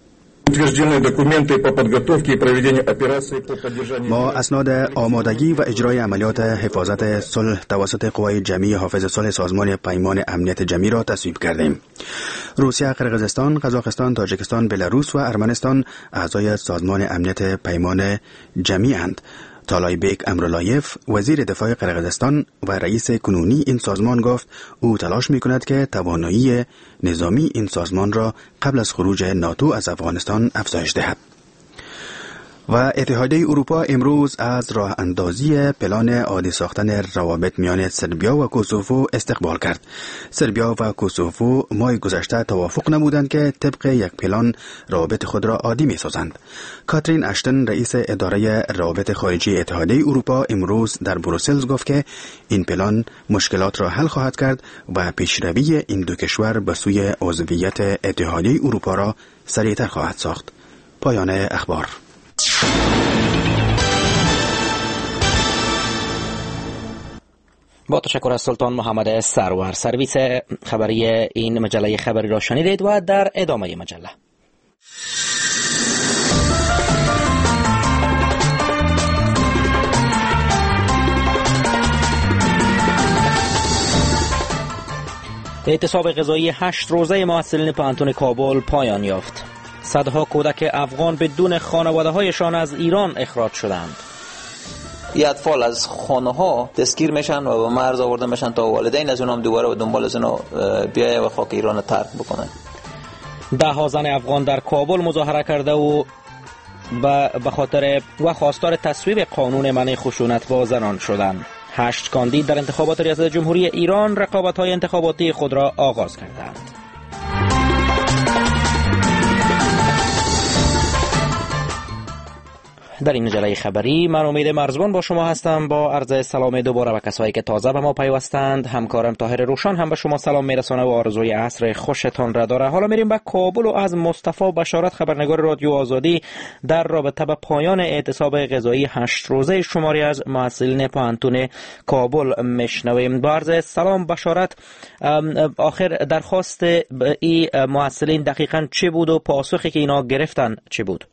Speaker 3: ما اسناد آمادگی و اجرای عملیات حفاظت صلح توسط قوای جمعی حافظ صلح سازمان پیمان امنیت جمعی را تصویب کردیم. روسیه، قرقیزستان، قزاقستان، تاجیکستان، بلاروس و ارمنستان اعضای سازمان امنیت پیمان جمعی اند. تالایبیک امرولایف وزیر دفاع قرقیزستان و رئیس کنونی این سازمان گفت او تلاش می‌کند که توانایی نظامی این سازمان را قبل از خروج ناتو از افغانستان افزایش دهد. و اتحادیه اروپا امروز از راه اندازی پلان عادی ساختن روابط میان سربیا و کوسوو استقبال کرد. سربیا و کوسوو ماه گذشته توافق نمودند که طبق یک پلان روابط خود را عادی می سازند. کاترین اشتن رئیس اداره روابط خارجی اتحادیه اروپا امروز در بروسل گفت که این پلان مشکلات را حل خواهد کرد و پیشروی این دو کشور به سوی عضویت اتحادیه اروپا را سریعتر خواهد ساخت. پایان اخبار.
Speaker 2: با تشکر از سلطان محمد سرور. سرویس خبری این مجله خبری را شنیدید و در ادامه مجله اعتصاب غذایی هشت روزه محصلین پانتون کابل پایان یافت. صدها کودک افغان بدون خانواده‌هایشان از ایران اخراج شدند.
Speaker 4: این اطفال از خانه ها دستگیر میشن و به مرز آورده میشن تا والدین از اونها دوباره به دنبال از اونها بیایه و خاک ایران ترک بکنن.
Speaker 2: ده ها زن افغان در کابل مظاهره کرده و به خاطر و خواستار تصویب قانون منع خشونت با زنان شدند. هشت کاندید در انتخابات ریاست جمهوری ایران رقابت‌های انتخاباتی خود را آغاز کردند. در این مجله خبری من امید مرزبان با شما هستم. با عرض سلام دوباره به کسایی که تازه به ما پیوستند. همکارم طاهر روشن هم به شما سلام میرسانه و آرزوی عصر خوشتان را داره. حالا میریم به کابل و از مصطفی بشارت خبرنگار رادیو آزادی در رابطه با پایان اعتصاب غذایی هشت روزه شماری از محصلین پانتون کابل میشنویم. با عرض سلام بشارت، آخر درخواست این محصلین دقیقاً چه بود و پاسخی که اینا گرفتن چه بود؟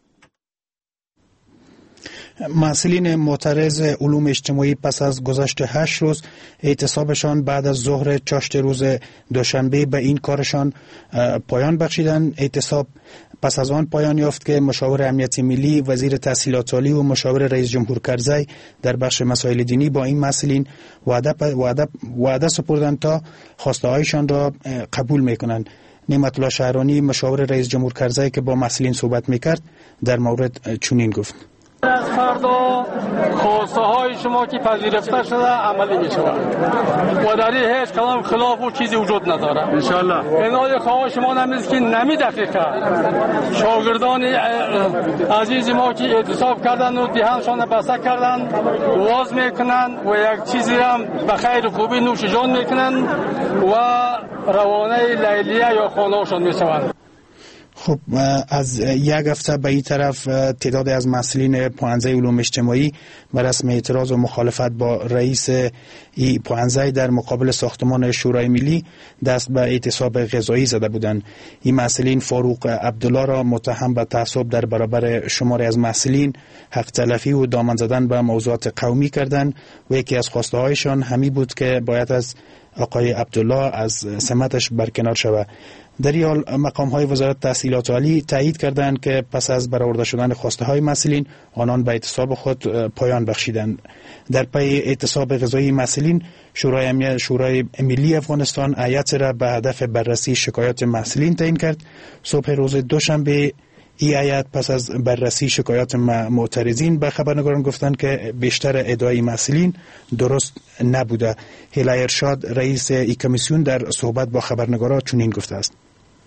Speaker 6: محصلین معترض علوم اجتماعی پس از گذشت هشت روز اعتصابشان بعد از ظهر چاشت روز دوشنبه به این کارشان پایان بخشیدند. اعتصاب پس از آن پایان یافت که مشاور امنیت ملی، وزیر تحصیلات عالی و مشاور رئیس جمهور کرزی در بخش مسائل دینی با این محصلین وعده وعده وعده سپردند تا خواسته هایشان را قبول میکنند. نعمت الله شهرانی مشاور رئیس جمهور کرزی که با محصلین صحبت میکرد در مورد چنین گفت:
Speaker 8: از فردا خواسته های شما که پذیرفته شده عملی می شود و در این هیچ کلام خلاف و چیزی وجود نداره ان شاء الله. اینای خواه شما نمیز که نمی دقیقه شاگردان عزیز ما که اعتصاب کردن و دهانشان بسته کردن واز میکنن و یک چیزی هم به خیر خوبی نوش جان میکنن و روانه لیلیه یا خانه‌شان میشوند.
Speaker 6: خب از یک هفته به این طرف تعداد از مسئولین پوهنځی علوم اجتماعی بر رسم اعتراض و مخالفت با رئیس ای پوهنځی در مقابل ساختمان شورای ملی دست به اعتصاب غذایی زده بودند. این مسئولین فاروق عبدالله را متهم به تعصب در برابر شماری از مسئولین، حق تلفی و دامن زدن به موضوعات قومی کردند و یکی از خواسته هایشان همی بود که باید از آقای عبدالله از سمتش برکنار شود. در این حال مقام های وزارت تحصیلات عالی تایید کردند که پس از برآورده شدن خواسته های مسئولین آنان به اعتصاب خود پایان بخشیدند. در پی اعتصاب غذایی مسئولین شورای شورای ملی افغانستان هیئت را به هدف بررسی شکایات مسئولین تعیین کرد. صبح روز دوشنبه این هیئت پس از بررسی شکایات معترضین به خبرنگاران گفتند که بیشتر ادعای مسئولین درست نبوده. هیلا ارشاد رئیس ای کمیسیون در صحبت با خبرنگاران چنین گفته است: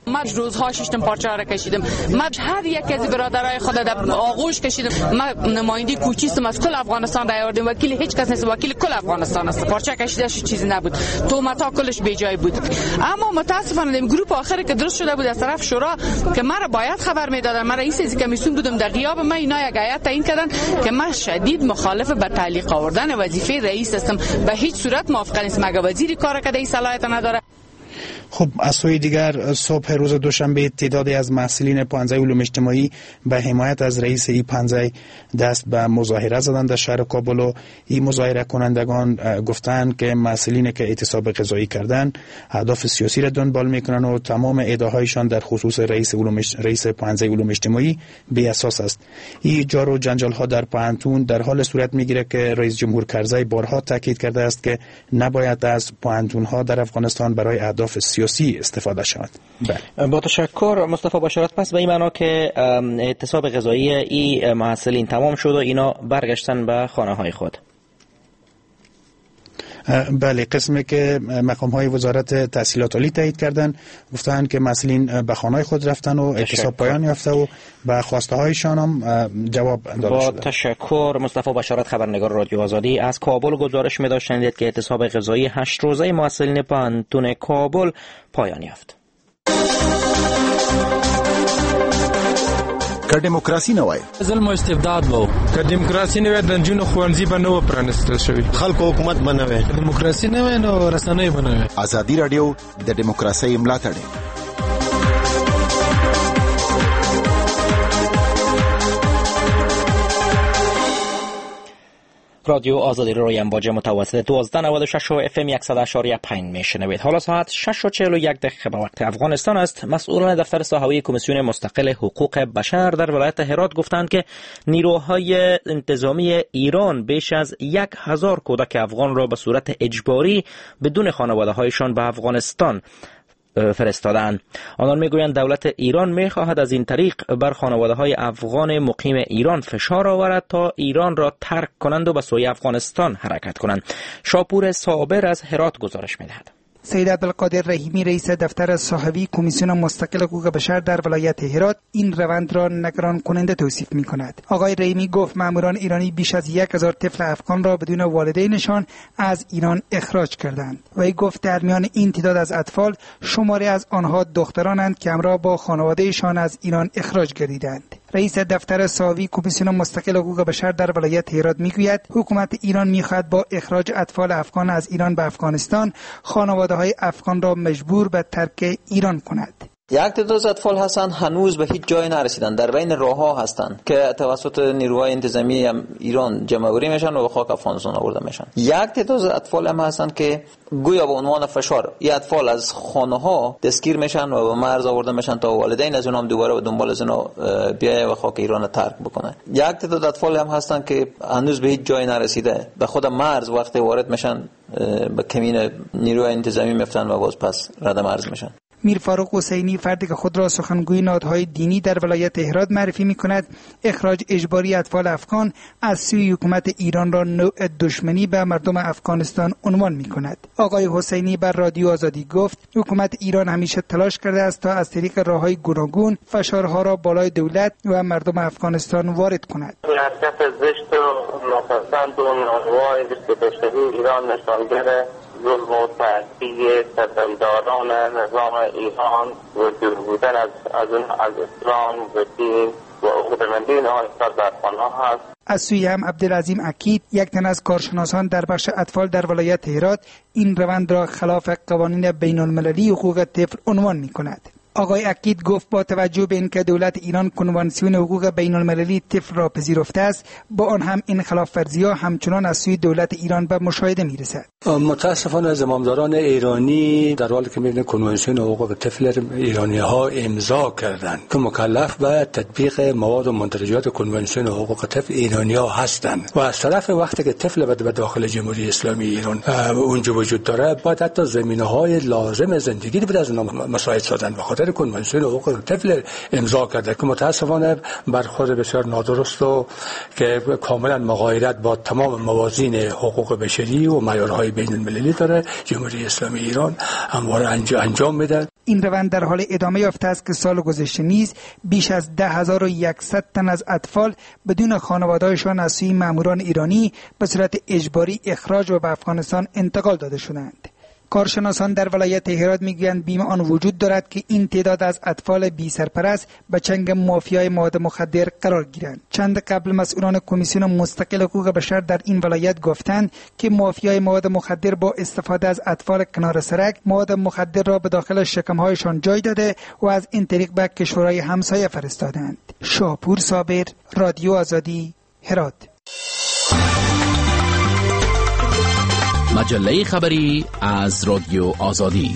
Speaker 9: من روزها ششتم پارچه را کشیدم. من هر یک از برادرای خود در آغوش کشیدم. من نماینده کوچیستم از کل افغانستان را آوردم. وکیل هیچ کس نیست، وکیل کل افغانستان است. پارچه کشیدهش چیزی نبود. تهمت‌ها کلش بی جای بود. اما متاسفانه این گروه آخری که درست شده بود از طرف شورا که مرا باید خبر میدادن، من رئیس از کمیسیون بودم، در غیاب من اینا یک هیئت تعیین کردن که من شدید مخالف به تعلیق آوردن وظیفه رئیس هستم. به هیچ صورت موافق نیستم. مگه وزیر کار کرده این صلاحیت نداره؟
Speaker 6: خب از سوی دیگر صبح روز دوشنبه تعدادی از محصلین پانزه علوم اجتماعی به حمایت از رئیس ای پانزه دست به مظاهره زدند در شهر کابل و این مظاهره کنندگان گفتند که محصلین که اعتصاب غذایی کردند اهداف سیاسی را دنبال میکنند و تمام ادعاهایشان در خصوص رئیس علوم رئیس پانزه علوم اجتماعی بی اساس است. این جار و جنجال ها در پوهنتون در حال صورت میگیره که رئیس جمهور کرزی بارها تاکید کرده است که نباید از پوهنتون ها در افغانستان برای اهداف سیاسی استفاده شود.
Speaker 2: بله. با تشکر مصطفی بشارت. پس به این معنا که اعتصاب غذایی ای محصلین تمام شد و اینا برگشتن به خانه های خود.
Speaker 6: بله، قسمی که مقام های وزارت تحصیلات عالی تایید کردن گفتن که مسئولین به خانه خود رفتن و اعتصاب پایان یافته و به خواسته هایشان هم جواب داده شده.
Speaker 2: با تشکر مصطفی بشارت، خبرنگار رادیو آزادی. از کابل گزارش می داشتند که اعتصاب غذایی هشت روزه محصلین پوهنتون کابل پایان یافت.
Speaker 11: که دموکراسي نه وای
Speaker 21: ظلم او استبداد وو،
Speaker 12: که دموکراسي نه وای د نجونو ښوونځي به نه و پرانیستل شوي،
Speaker 11: خلکو حکومت به نه وای،
Speaker 12: دموکراسي نه وای نو رسنۍ به نه وای.
Speaker 11: ازادي رادیو د دموکراسي ملاتړ.
Speaker 2: رادیو آزادی روی امواج متوسط دوازده نود و شش و اف ام صد و اشاری پنج میشنوید. حالا ساعت شش و چهل و یک دقیقه به وقت افغانستان است. مسئولان دفتر صحوی کمیسیون مستقل حقوق بشر در ولایت هرات گفتند که نیروهای انتظامی ایران بیش از یک هزار کودک افغان را به صورت اجباری بدون خانواده هایشان به افغانستان فرستادند. آنان میگویند دولت ایران میخواهد از این طریق بر خانواده های افغان مقیم ایران فشار آورد تا ایران را ترک کنند و به سوی افغانستان حرکت کنند. شاپور صابر از هرات گزارش میدهد.
Speaker 14: سید عبدالقادر رحیمی رئیس دفتر صحوی کمیسیون مستقل حقوق بشر در ولایت هرات این روند را نگران کننده توصیف می کند. آقای رحیمی گفت ماموران ایرانی بیش از یک هزار طفل افغان را بدون والدینشان از ایران اخراج کردند. وی گفت در میان این تعداد از اطفال شماری از آنها دخترانند که همراه با خانوادهشان از ایران اخراج گردیدند. رئیس دفتر صحوی کمیسیون مستقل حقوق بشر در ولایت هرات میگوید حکومت ایران میخواهد با اخراج اطفال افغان از ایران به افغانستان خانواده‌های افغان را مجبور به ترک ایران کند.
Speaker 4: یک تعداد اطفال هستند هنوز به هیچ جای نرسیدند، در بین راه‌ها هستند که توسط نیروهای انتظامی ایران جمع‌آوری میشن و به خاک افغانستان آورده میشن. یک تعداد اطفال هم هستند که گویا به عنوان فشار این اطفال از خانه‌ها دستگیر میشن و به مرز آورده میشن تا والدین از اونها هم دوباره به دنبال از اونها بیای و خاک ایران ترک بکنه. یک تعداد اطفال هم هستند که هنوز به هیچ جای نرسیده، به خود مرز وقتی وارد میشن به کمین نیروهای انتظامی میفتن و باز پس رد مرز میشن.
Speaker 14: میر فاروق حسینی فردی که خود را سخنگوی نهادهای دینی در ولایت هرات معرفی می‌کند اخراج اجباری اطفال افغان از سوی حکومت ایران را نوع دشمنی به مردم افغانستان عنوان می‌کند. آقای حسینی بر رادیو آزادی گفت حکومت ایران همیشه تلاش کرده است تا از طریق راه‌های گوناگون فشارها را بالای دولت و مردم افغانستان وارد کند.
Speaker 15: حرکت زشت و ناپسند و نانوای دستگاه ایران نشانگر ظلم و تعقیب ستمداران نظام ایران و دور بودن از از از اسلام و دین و عقیده‌مندی آنها در خانه هست.
Speaker 14: از سوی هم عبدالعظیم اکید یک تن از کارشناسان در بخش اطفال در ولایت هرات این روند را خلاف قوانین بین المللی حقوق طفل عنوان می کند. آقای اکید گفت با توجه به اینکه دولت ایران کنوانسیون حقوق بین المللی طفل را پذیرفته است با آن هم این خلاف ورزی‌ها همچنان از سوی دولت ایران به مشاهده می‌رسد.
Speaker 16: متاسفانه زمامداران ایرانی در حالی که می‌بینید کنوانسیون حقوق طفل ایرانی‌ها امضا کردند که مکلف به تطبیق مواد و مندرجات کنوانسیون حقوق طفل ایرانی‌ها هستند و از طرف وقتی که طفل به داخل جمهوری اسلامی ایران اونجا وجود داره باید حتی زمینه‌های لازم زندگی بود از اونها مساعد سازند. بخاطر مقرر کنوانسیون حقوق طفل امضا کرده که متاسفانه برخورد بسیار نادرست و که کاملا مغایرت با تمام موازین حقوق بشری و معیارهای بین المللی داره جمهوری اسلامی ایران همواره انجام میده.
Speaker 14: این روند در حال ادامه یافته است که سال گذشته نیز بیش از ده هزار و صد تن از اطفال بدون خانواده‌هایشان از سوی ماموران ایرانی به صورت اجباری اخراج و به افغانستان انتقال داده شدند. کارشناسان در ولایت هرات میگویند بیم آن وجود دارد که این تعداد از اطفال بی سرپرست به چنگ مافیای مواد مخدر قرار گیرند. چند قبل مسئولان کمیسیون مستقل حقوق بشر در این ولایت گفتند که مافیای مواد مخدر با استفاده از اطفال کنار سرک مواد مخدر را به داخل شکمهایشان جای داده و از این طریق به کشورهای همسایه فرستادند. شاپور صابر، رادیو آزادی، هرات.
Speaker 7: مجله خبری از رادیو آزادی.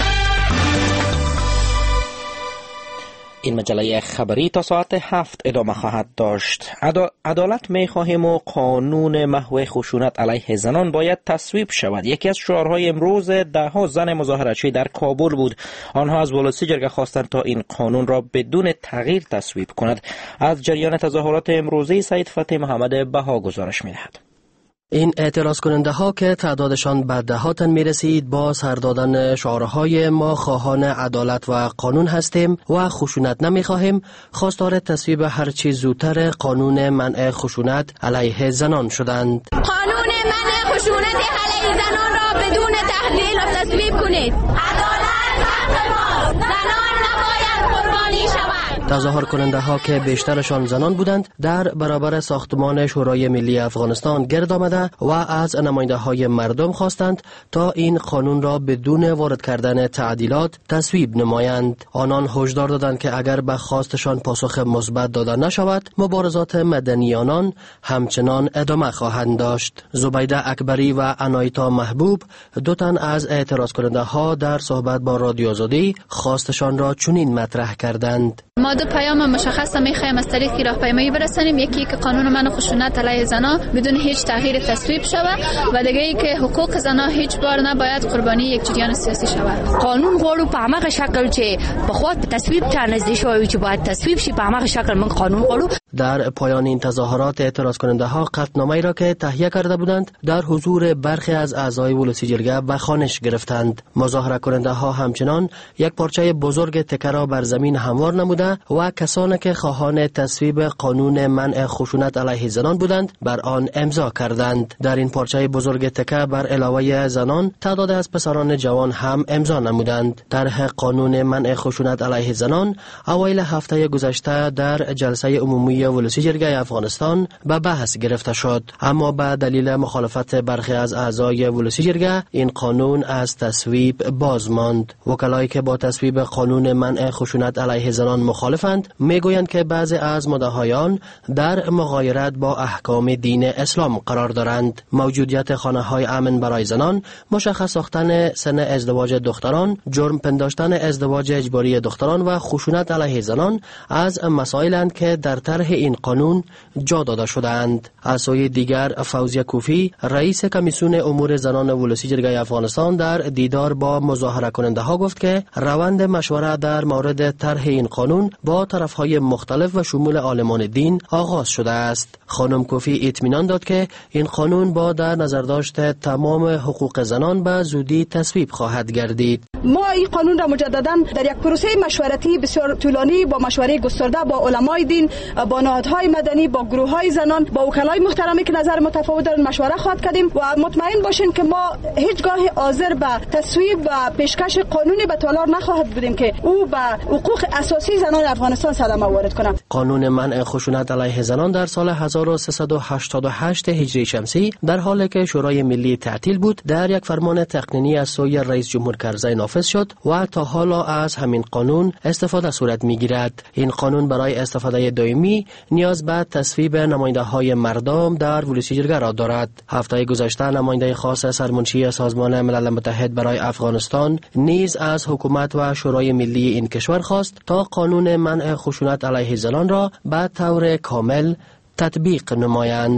Speaker 2: این مجله خبری تا ساعت هفت ادامه خواهد داشت. عدالت می خواهیم و قانون محو خشونت علیه زنان باید تصویب شود. یکی از شعارهای امروز ده ها زن مظاهره‌چی در کابل بود. آنها از ولسی جرگه خواستند تا این قانون را بدون تغییر تصویب کند. از جریان تظاهرات امروزی سید فتح محمد بها گزارش می‌دهد.
Speaker 13: این اعتراض کننده ها که تعدادشان به دهات می رسید با سر دادن شعارهای ما خواهان عدالت و قانون هستیم و خشونت نمی خواهیم خواستار تصویب هرچی زودتر قانون منع خشونت علیه زنان شدند.
Speaker 17: قانون منع خشونت علیه زنان را بدون تحلیل و تصویب کنید. عدالت حق ماست. زنان نباید قربانی شوند.
Speaker 13: تظاهر کننده ها که بیشترشان زنان بودند در برابر ساختمان شورای ملی افغانستان گرد آمده و از نماینده های مردم خواستند تا این قانون را بدون وارد کردن تعدیلات تصویب نمایند. آنان هشدار دادند که اگر به خواستشان پاسخ مثبت داده نشود مبارزات مدنی آنان همچنان ادامه خواهند داشت. زبیده اکبری و انایتا محبوب دو تن از اعتراض کننده ها در صحبت با رادیو آزادی خواستشان را چنین مطرح کردند.
Speaker 18: ما دو پیام مشخص می‌خوایم از طریق راهپیمایی برسانیم. یکی که قانون منع خشونت علیه زنان بدون هیچ تغییر تصویب شود و دیگه ای که حقوق زنان هیچ بار نباید قربانی یک جریان سیاسی شود.
Speaker 19: قانون غواړو په هغه شکل چې په خود تصویب تنظیم شوی چې باید تصویب شي په هغه شکل من قانون غواړو.
Speaker 13: در پایان این تظاهرات اعتراض کننده ها قطعنامه‌ای را که تهیه کرده بودند در حضور برخی از اعضای ولسی جرگه به خوانش گرفتند. مظاهره کننده ها همچنان یک پارچه بزرگ تکه را بر زمین هموار نموده و کسانی که خواهان تصویب قانون منع خشونت علیه زنان بودند بر آن امضا کردند. در این پارچه بزرگ تکه بر علاوه زنان تعداد از پسران جوان هم امضا نمودند. طرح قانون منع خشونت علیه زنان اوایل هفته گذشته در جلسه عمومی ولسی جرگه افغانستان به بحث گرفته شد، اما به دلیل مخالفت برخی از اعضای ولسی جرگه این قانون از تصویب باز ماند. وکلایی که با تصویب قانون منع خشونت علیه زنان مخالفند میگویند که بعضی از مدعیان در مغایرت با احکام دین اسلام قرار دارند. موجودیت خانه‌های امن برای زنان، مشخص ساختن سن ازدواج دختران، جرم پنداشتن ازدواج اجباری دختران و خشونت علیه زنان از مسائلند که در طرح این قانون جا داده شده‌اند. از سوی دیگر فوزیه کوفی رئیس کمیسیون امور زنان ولسی جرگه افغانستان در دیدار با مظاهره کننده ها گفت که روند مشوره در مورد طرح این قانون با طرفهای مختلف و شمول عالمان دین آغاز شده است. خانم کوفی اطمینان داد که این قانون با در نظر داشت تمام حقوق زنان به زودی تصویب خواهد گردید.
Speaker 20: ما این قانون را مجددا در یک پروسه مشورتی بسیار طولانی با مشوره گسترده با علمای دین، با نهادهای مدنی، با گروه‌های زنان، با وکلای محترمی که نظر متفاوت دارن مشوره خواهد کردیم و مطمئن باشین که ما هیچگاه حاضر به تصویب و پیشکش قانونی به تالار نخواهد بودیم که او به حقوق اساسی زنان افغانستان صدمه وارد کند.
Speaker 13: قانون منع خشونت علیه زنان در سال هزار و سیصد و هشتاد و هشت هجری شمسی در حالی که شورای ملی تعطیل بود در یک فرمان تقنینی از سوی رئیس جمهور کرزی نافذ شد و تا حالا از همین قانون استفاده صورت میگیرد. این قانون برای استفاده دائمی نیاز به تصویب نماینده های مردم در ولسی جرگه را دارد. هفته گذشته نماینده خاص سرمنشی سازمان ملل متحد برای افغانستان نیز از حکومت و شورای ملی این کشور خواست تا قانون منع خشونت علیه زنان را به طور کامل تطبیق نمایند.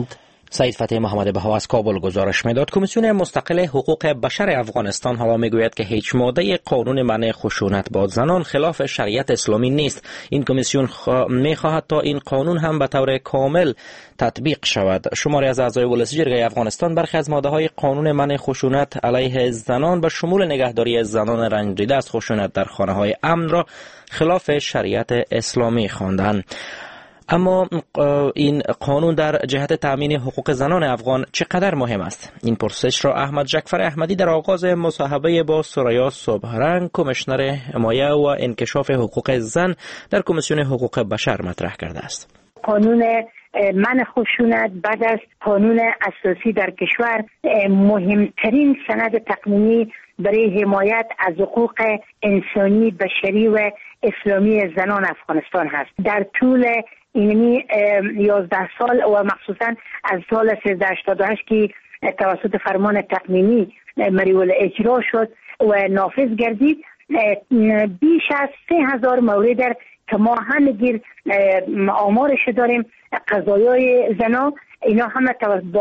Speaker 2: سید فتح محمد بها از کابل گزارش میداد. کمیسیون مستقل حقوق بشر افغانستان حالا میگوید که هیچ ماده قانون منع خشونت با زنان خلاف شریعت اسلامی نیست. این کمیسیون خوا... میخواهد تا این قانون هم به طور کامل تطبیق شود. شماری از اعضای ولسی جرگه افغانستان برخی از ماده های قانون منع خشونت علیه زنان به شمول نگهداری زنان رنجیده از خشونت در خانه های امن را خلاف شریعت اسلامی خواندند. اما این قانون در جهت تأمین حقوق زنان افغان چقدر مهم است؟ این پرسش را احمد جعفر احمدی در آغاز مصاحبه با سریا صبحرنگ، کمیشنر حمایه و انکشاف حقوق زن در کمیسیون حقوق بشر مطرح کرده است.
Speaker 5: قانون منع خشونت بعد از قانون اساسی در کشور مهمترین سند تقنینی برای حمایت از حقوق انسانی، بشری و اسلامی زنان افغانستان هست. در طول اینمی یازده سال و مخصوصا از سال سیزده هشتاد و هشت که توسط فرمان تقنینی مریول اجرا شد و نافذ گردید، بیش از سه هزار مورد در که ما هم گیر آمارش داریم قضایای زنا، اینا همه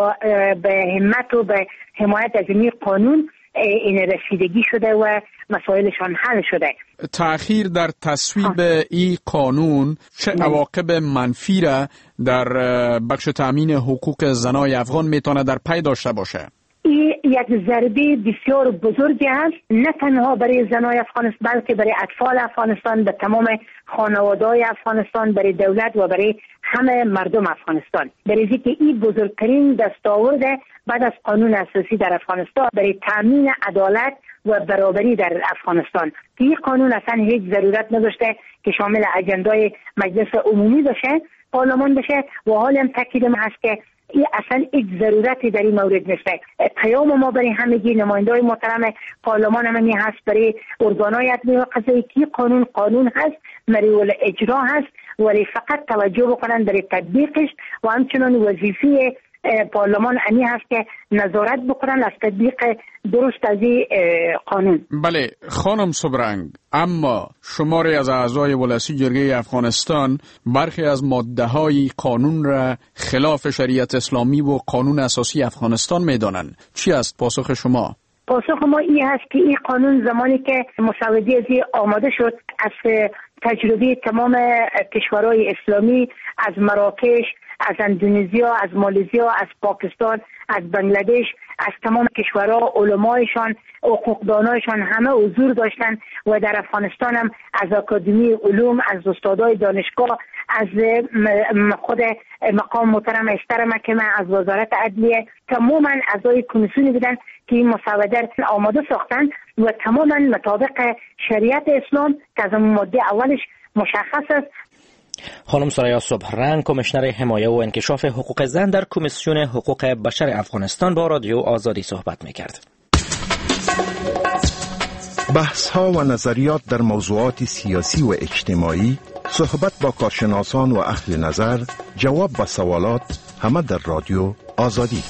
Speaker 5: به همت و به حمایت از این قانون این رسیدگی شده و مسائلشان حل شده.
Speaker 10: تأخیر در تصویب این قانون چه عواقب منفی را در بخش تأمین حقوق زنای افغان میتونه در پی داشته باشه؟
Speaker 5: این یک ضربه بسیار بزرگی است، نه تنها برای زنای افغانستان بلکه برای اطفال افغانستان، به تمام خانواده‌های افغانستان، برای دولت و برای همه مردم افغانستان. برای که این بزرگترین دستاورد بعد از قانون اساسی در افغانستان برای تامین عدالت و برابری در افغانستان. این قانون اصلا هیچ ضرورت نداشته که شامل اجندای مجلس عمومی بشه، پارلمان بشه و حالا هم تاکید هست که این اصلا هیچ ضرورتی در این مورد نیست. پیام ما برای همگی نماینده‌های محترم پارلمان هم هست، برای ارگان‌های عدلی و قضایی که قانون قانون هست، مریول اجرا هست، ولی فقط توجه بکنن برای تطبیقش و همچنان وظیفه پارلمان امی هست که نظارت بکنن از تطبیق درست از این قانون.
Speaker 10: بله خانم صبحرنگ، اما شماری از اعضای ولسی جرگه افغانستان برخی از ماده های قانون را خلاف شریعت اسلامی و قانون اساسی افغانستان میدانند. چی است پاسخ شما؟
Speaker 5: پاسخ ما این هست که این قانون زمانی که مسودی از آماده شد، از تجربه تمام کشورهای اسلامی، از مراکش، از اندونزیا، از مالزیا، از پاکستان، از بنگلادش، از تمام کشورها علمایشان، حقوقدانایشان همه حضور داشتن و در افغانستان هم از اکادمی علوم، از استادای دانشگاه، از خود مقام محترم استر محکمه، از وزارت عدلیه، تماما اعضای کمیسیونی بودن که این مسوده آماده ساختن و تماما مطابق شریعت اسلام که از ماده اولش مشخص است.
Speaker 2: خانم سریا صبحرنگ، کمیشنر حمایه و انکشاف حقوق زن در کمیسیون حقوق بشر افغانستان با رادیو آزادی صحبت می‌کرد.
Speaker 11: بحث ها و نظریات در موضوعات سیاسی و اجتماعی، صحبت با کارشناسان و اهل نظر، جواب به سوالات، همه در رادیو آزادی.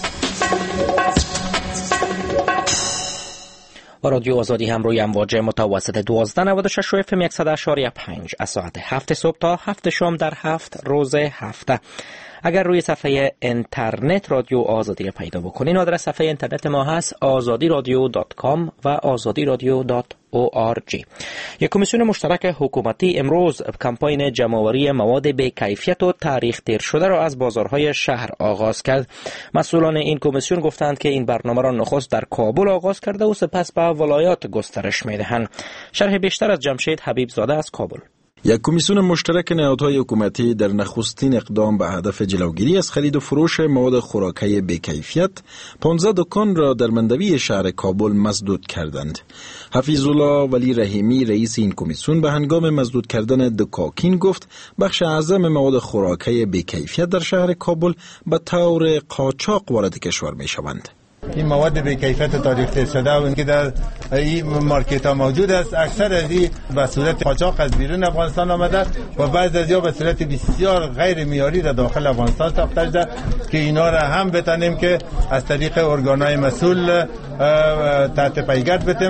Speaker 2: با رادیو آزادی هم روی امواج متوسط دوازده نود و شش و اف ام صد و اشاری پنج از ساعت هفت صبح تا هفت شام در هفت روز هفته. اگر روی صفحه اینترنت رادیو آزادی را پیدا بکنین، آدرس صفحه اینترنت ما هست آزادی رادیو دات کام و آزادی رادیو دات او آر جی. یک کمیسیون مشترک حکومتی امروز کمپاین جمع‌آوری مواد به کیفیت و تاریخ دیر شده را از بازارهای شهر آغاز کرد. مسئولان این کمیسیون گفتند که این برنامه را نخست در کابل آغاز کرده و سپس به ولایات گسترش می‌دهند. شرح بیشتر از جمشید حبیب زاده از کابل.
Speaker 22: یک کمیسیون مشترک نهادهای حکومتی در نخستین اقدام به هدف جلوگیری از خرید و فروش مواد خوراکی بی‌کیفیت پانزده دکان را در مندوی شهر کابل مسدود کردند. حفیظالله ولی رحیمی رئیس این کمیسیون به هنگام مسدود کردن دکاکین گفت بخش اعظم مواد خوراکی بی‌کیفیت در شهر کابل به طور قاچاق وارد کشور می شوند.
Speaker 23: این مواد به کیفیت تاریخ تیر شده و که در این مارکت ها موجود است، اکثر از این به صورت قاچاق از بیرون افغانستان آمده و بعض از یا به صورت بسیار غیر معیاری در داخل افغانستان ساخته شده که اینا را هم بتانیم که از طریق ارگانهای مسئول تحت پیگرد بتیم.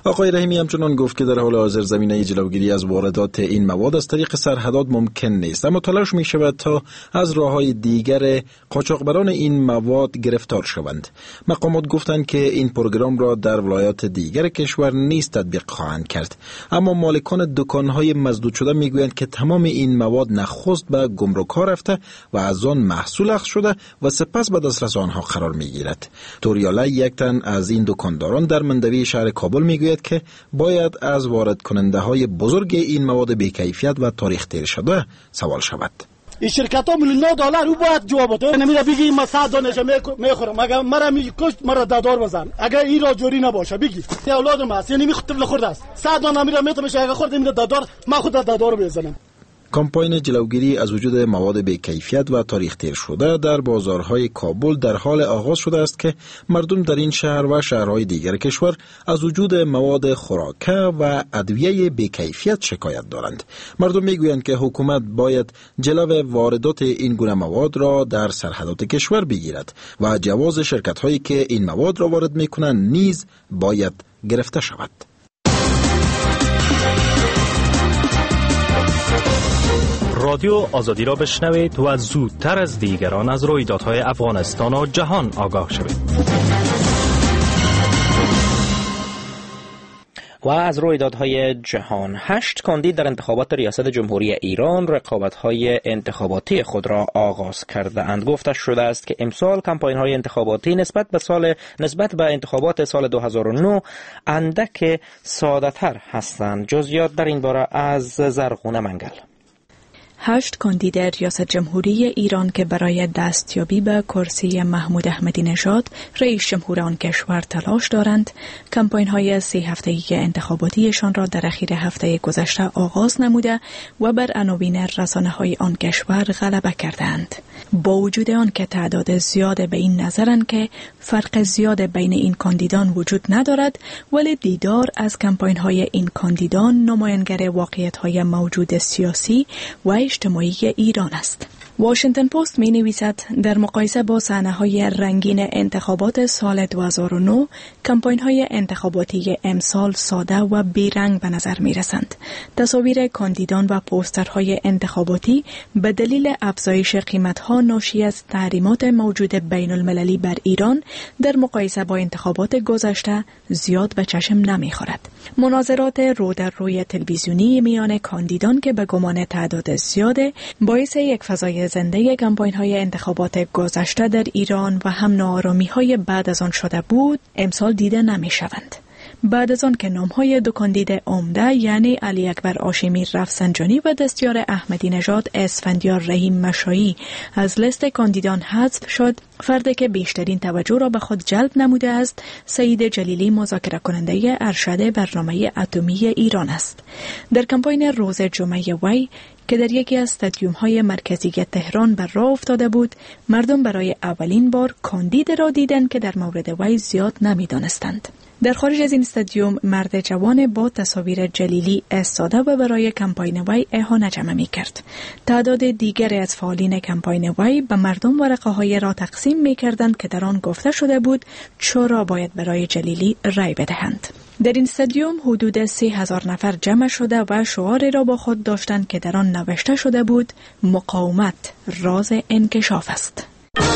Speaker 22: آقای رحیمی همچنان گفت که در حال حاضر زمینه جلوگیری از واردات این مواد از طریق سرحدات ممکن نیست، اما تلاش می شود تا از راه‌های دیگر قاچاقبران این مواد گرفتار شوند. مقامات گفتند که این پروگرام را در ولایات دیگر کشور نیز تطبیق خواهند کرد، اما مالکان دکان‌های مسدود شده میگویند که تمام این مواد نخست به گمرک‌ها رفته و از آن محصول اخذ شده و سپس به دسترس آنها قرار میگیرد. توریاله یک تن از این دکانداران در مندوی شهر کابل میگوید که باید از وارد کننده های بزرگ این مواد بی‌کیفیت و تاریخ تیر شده سوال شود.
Speaker 1: این شرکت ها میلیون دلار رو باید جواب بده. نمیره بگی ما صد دانش میخورم، اگر مرا میکشت مرا دادار بزن، اگر این را جوری نباشه بگی اولادم هست، یعنی میخواد خورده است صد دانه میره میتونه اگر خورده میره دادار، ما خود دادار بزنم.
Speaker 22: کمپاین جلوگیری از وجود مواد بی‌کیفیت و تاریخ تیر شده در بازارهای کابل در حال آغاز شده است که مردم در این شهر و شهرهای دیگر کشور از وجود مواد خوراکه و ادویه بی‌کیفیت شکایت دارند. مردم میگویند که حکومت باید جلو واردات این گونه مواد را در سرحدات کشور بگیرد و جواز شرکت‌هایی که این مواد را وارد می‌کنند نیز باید گرفته شود.
Speaker 3: رادیو آزادی را بشنوید و زودتر از دیگران از رویدادهای افغانستان و جهان آگاه شوید.
Speaker 2: و از رویدادهای جهان، هشت کاندید در انتخابات ریاست جمهوری ایران رقابت‌های انتخاباتی خود را آغاز کرده اند. گفته شده است که امسال کمپاین‌های انتخاباتی نسبت به سال نسبت به انتخابات سال دو هزار و نه اندک ساده‌تر هستند. جزئیات در این باره از زرغونه منگل.
Speaker 8: هشت کاندید ریاست جمهوری ایران که برای دستیابی به کرسی محمود احمدی نژاد رئیس جمهور آن کشور تلاش دارند، کمپاین‌های سه هفته‌ای انتخاباتیشان را در اخیر هفته گذشته آغاز نموده و بر عناوین رسانه‌های آن کشور غلبه کردند. با وجود آن که تعداد زیاد به این نظرند که فرق زیاد بین این کاندیدان وجود ندارد، ولی دیدار از کمپاین‌های این کاندیدان نمایانگر واقعیت‌های موجود سیاسی و اجتماعی ایران است. واشنگتن پست می نویسد در مقایسه با صحنه‌های رنگین انتخابات سال دو هزار و نه، کمپاین‌های انتخاباتی امسال ساده و بیرنگ به نظر می رسند. تصاویر کاندیدان و پوسترهای انتخاباتی به دلیل افزایش قیمت‌ها ناشی از تحریمات موجود بین المللی بر ایران در مقایسه با انتخابات گذشته زیاد به چشم نمی خورد. مناظرات رو در روی تلویزیونی میان کاندیدان که به گمان تعداد زیاد باعث یک فضای زنده کمپاین‌های انتخابات گذشته در ایران و هم ناآرامی‌های بعد از آن شده بود، امسال دیده نمی‌شوند. بعد از آن که نام‌های دو کاندید عمده یعنی علی اکبر هاشمی رفسنجانی و دستیار احمدی نژاد اسفندیار رحیم مشایی از لیست کاندیدان حذف شد، فردی که بیشترین توجه را به خود جلب نموده است سعید جلیلی مذاکره کننده ارشد برنامه اتمی ایران است. در کمپاین روز جمعه وی که در یکی از استادیوم‌های مرکزی تهران بر راه افتاده بود، مردم برای اولین بار کاندید را دیدند که در مورد وی زیاد نمی‌دانستند. در خارج از این استادیوم مرد جوان با تصاویر جلیلی ایستاده و برای کمپاین وی اهانه جمع می‌کرد. تعداد دیگری از فعالین کمپاین وی به مردم ورقه‌های را تقسیم می‌کردند که در آن گفته شده بود چرا باید برای جلیلی رای بدهند. در این استادیوم حدود سه هزار نفر جمع شده و شعاری را با خود داشتند که در آن نوشته شده بود مقاومت راز انکشاف است.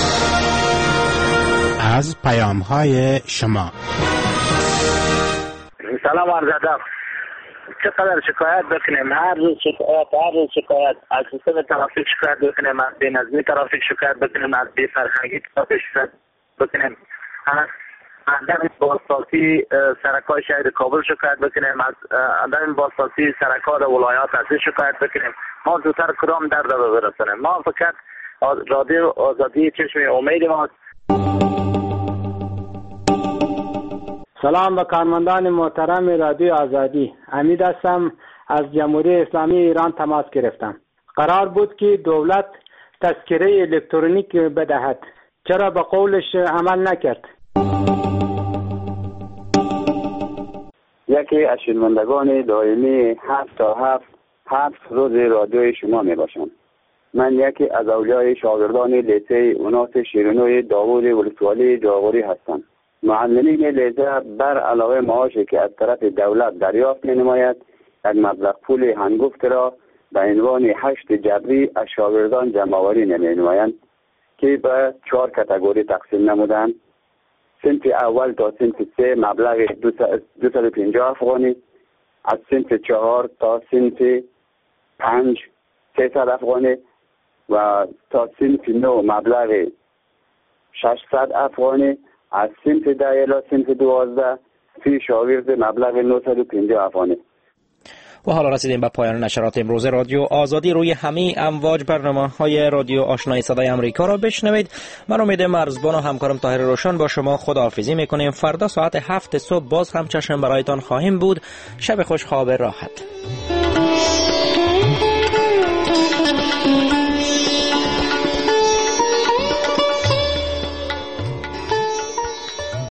Speaker 24: از پیام‌های شما.
Speaker 15: سلام عرض ادب. چقدر شکایت بکنیم، هر روز شکایت هر روز شکایت از سیستم ترافیک شکایت بکنیم، از بی‌نظمی ترافیک شکایت بکنیم، از بی‌فرهنگی ترافیک شکایت بکنیم، از عدم بازسازی سرک‌های شهر کابل شکایت بکنیم، از عدم بازسازی سرک‌های ولایات از شکایت بکنیم. ما زودتر کدام درد را برسانیم؟ ما فقط رادیو آزادی چشم امید ما.
Speaker 25: سلام به کارمندان محترم رادیو آزادی. حمید هستم، از جمهوری اسلامی ایران تماس گرفتم. قرار بود که دولت تذکره الکترونیک بدهد، چرا به قولش عمل نکرد؟
Speaker 26: یکی از شنوندگان دائمی هفت تا هفت هفت روز رادیوی شما می باشم. من یکی از اولیای شاگردان لیسه اوناس شیرینوی داوود ولسوالی جاغوری هستم. معلمین لیزه بر علاوه معاشی که از طرف دولت دریافت می نماید، یک مبلغ پول هنگفت را به عنوان هشت جبری از شاگردان جمع‌آوری نمی نمایند که به چهار کاتگوری تقسیم نمودند. صنف اول تا صنف سه مبلغ دویست و پنجاه افغانی، از صنف چهار تا صنف پنج سیصد افغانی و تا صنف نو مبلغ ششصد افغانی، از صنف ده الی صنف دوازده فی شاگرد مبلغ نهصد و پنجاه افغانی.
Speaker 2: و حالا رسیدیم به پایان نشرات امروز رادیو آزادی. روی همه امواج برنامه های رادیو آشنای صدای امریکا را بشنوید. من امید مرزبان و همکارم طاهر روشن با شما خداحافظی میکنیم. فردا ساعت هفت صبح باز هم چشم برایتان خواهیم بود. شب خوش، خواب راحت.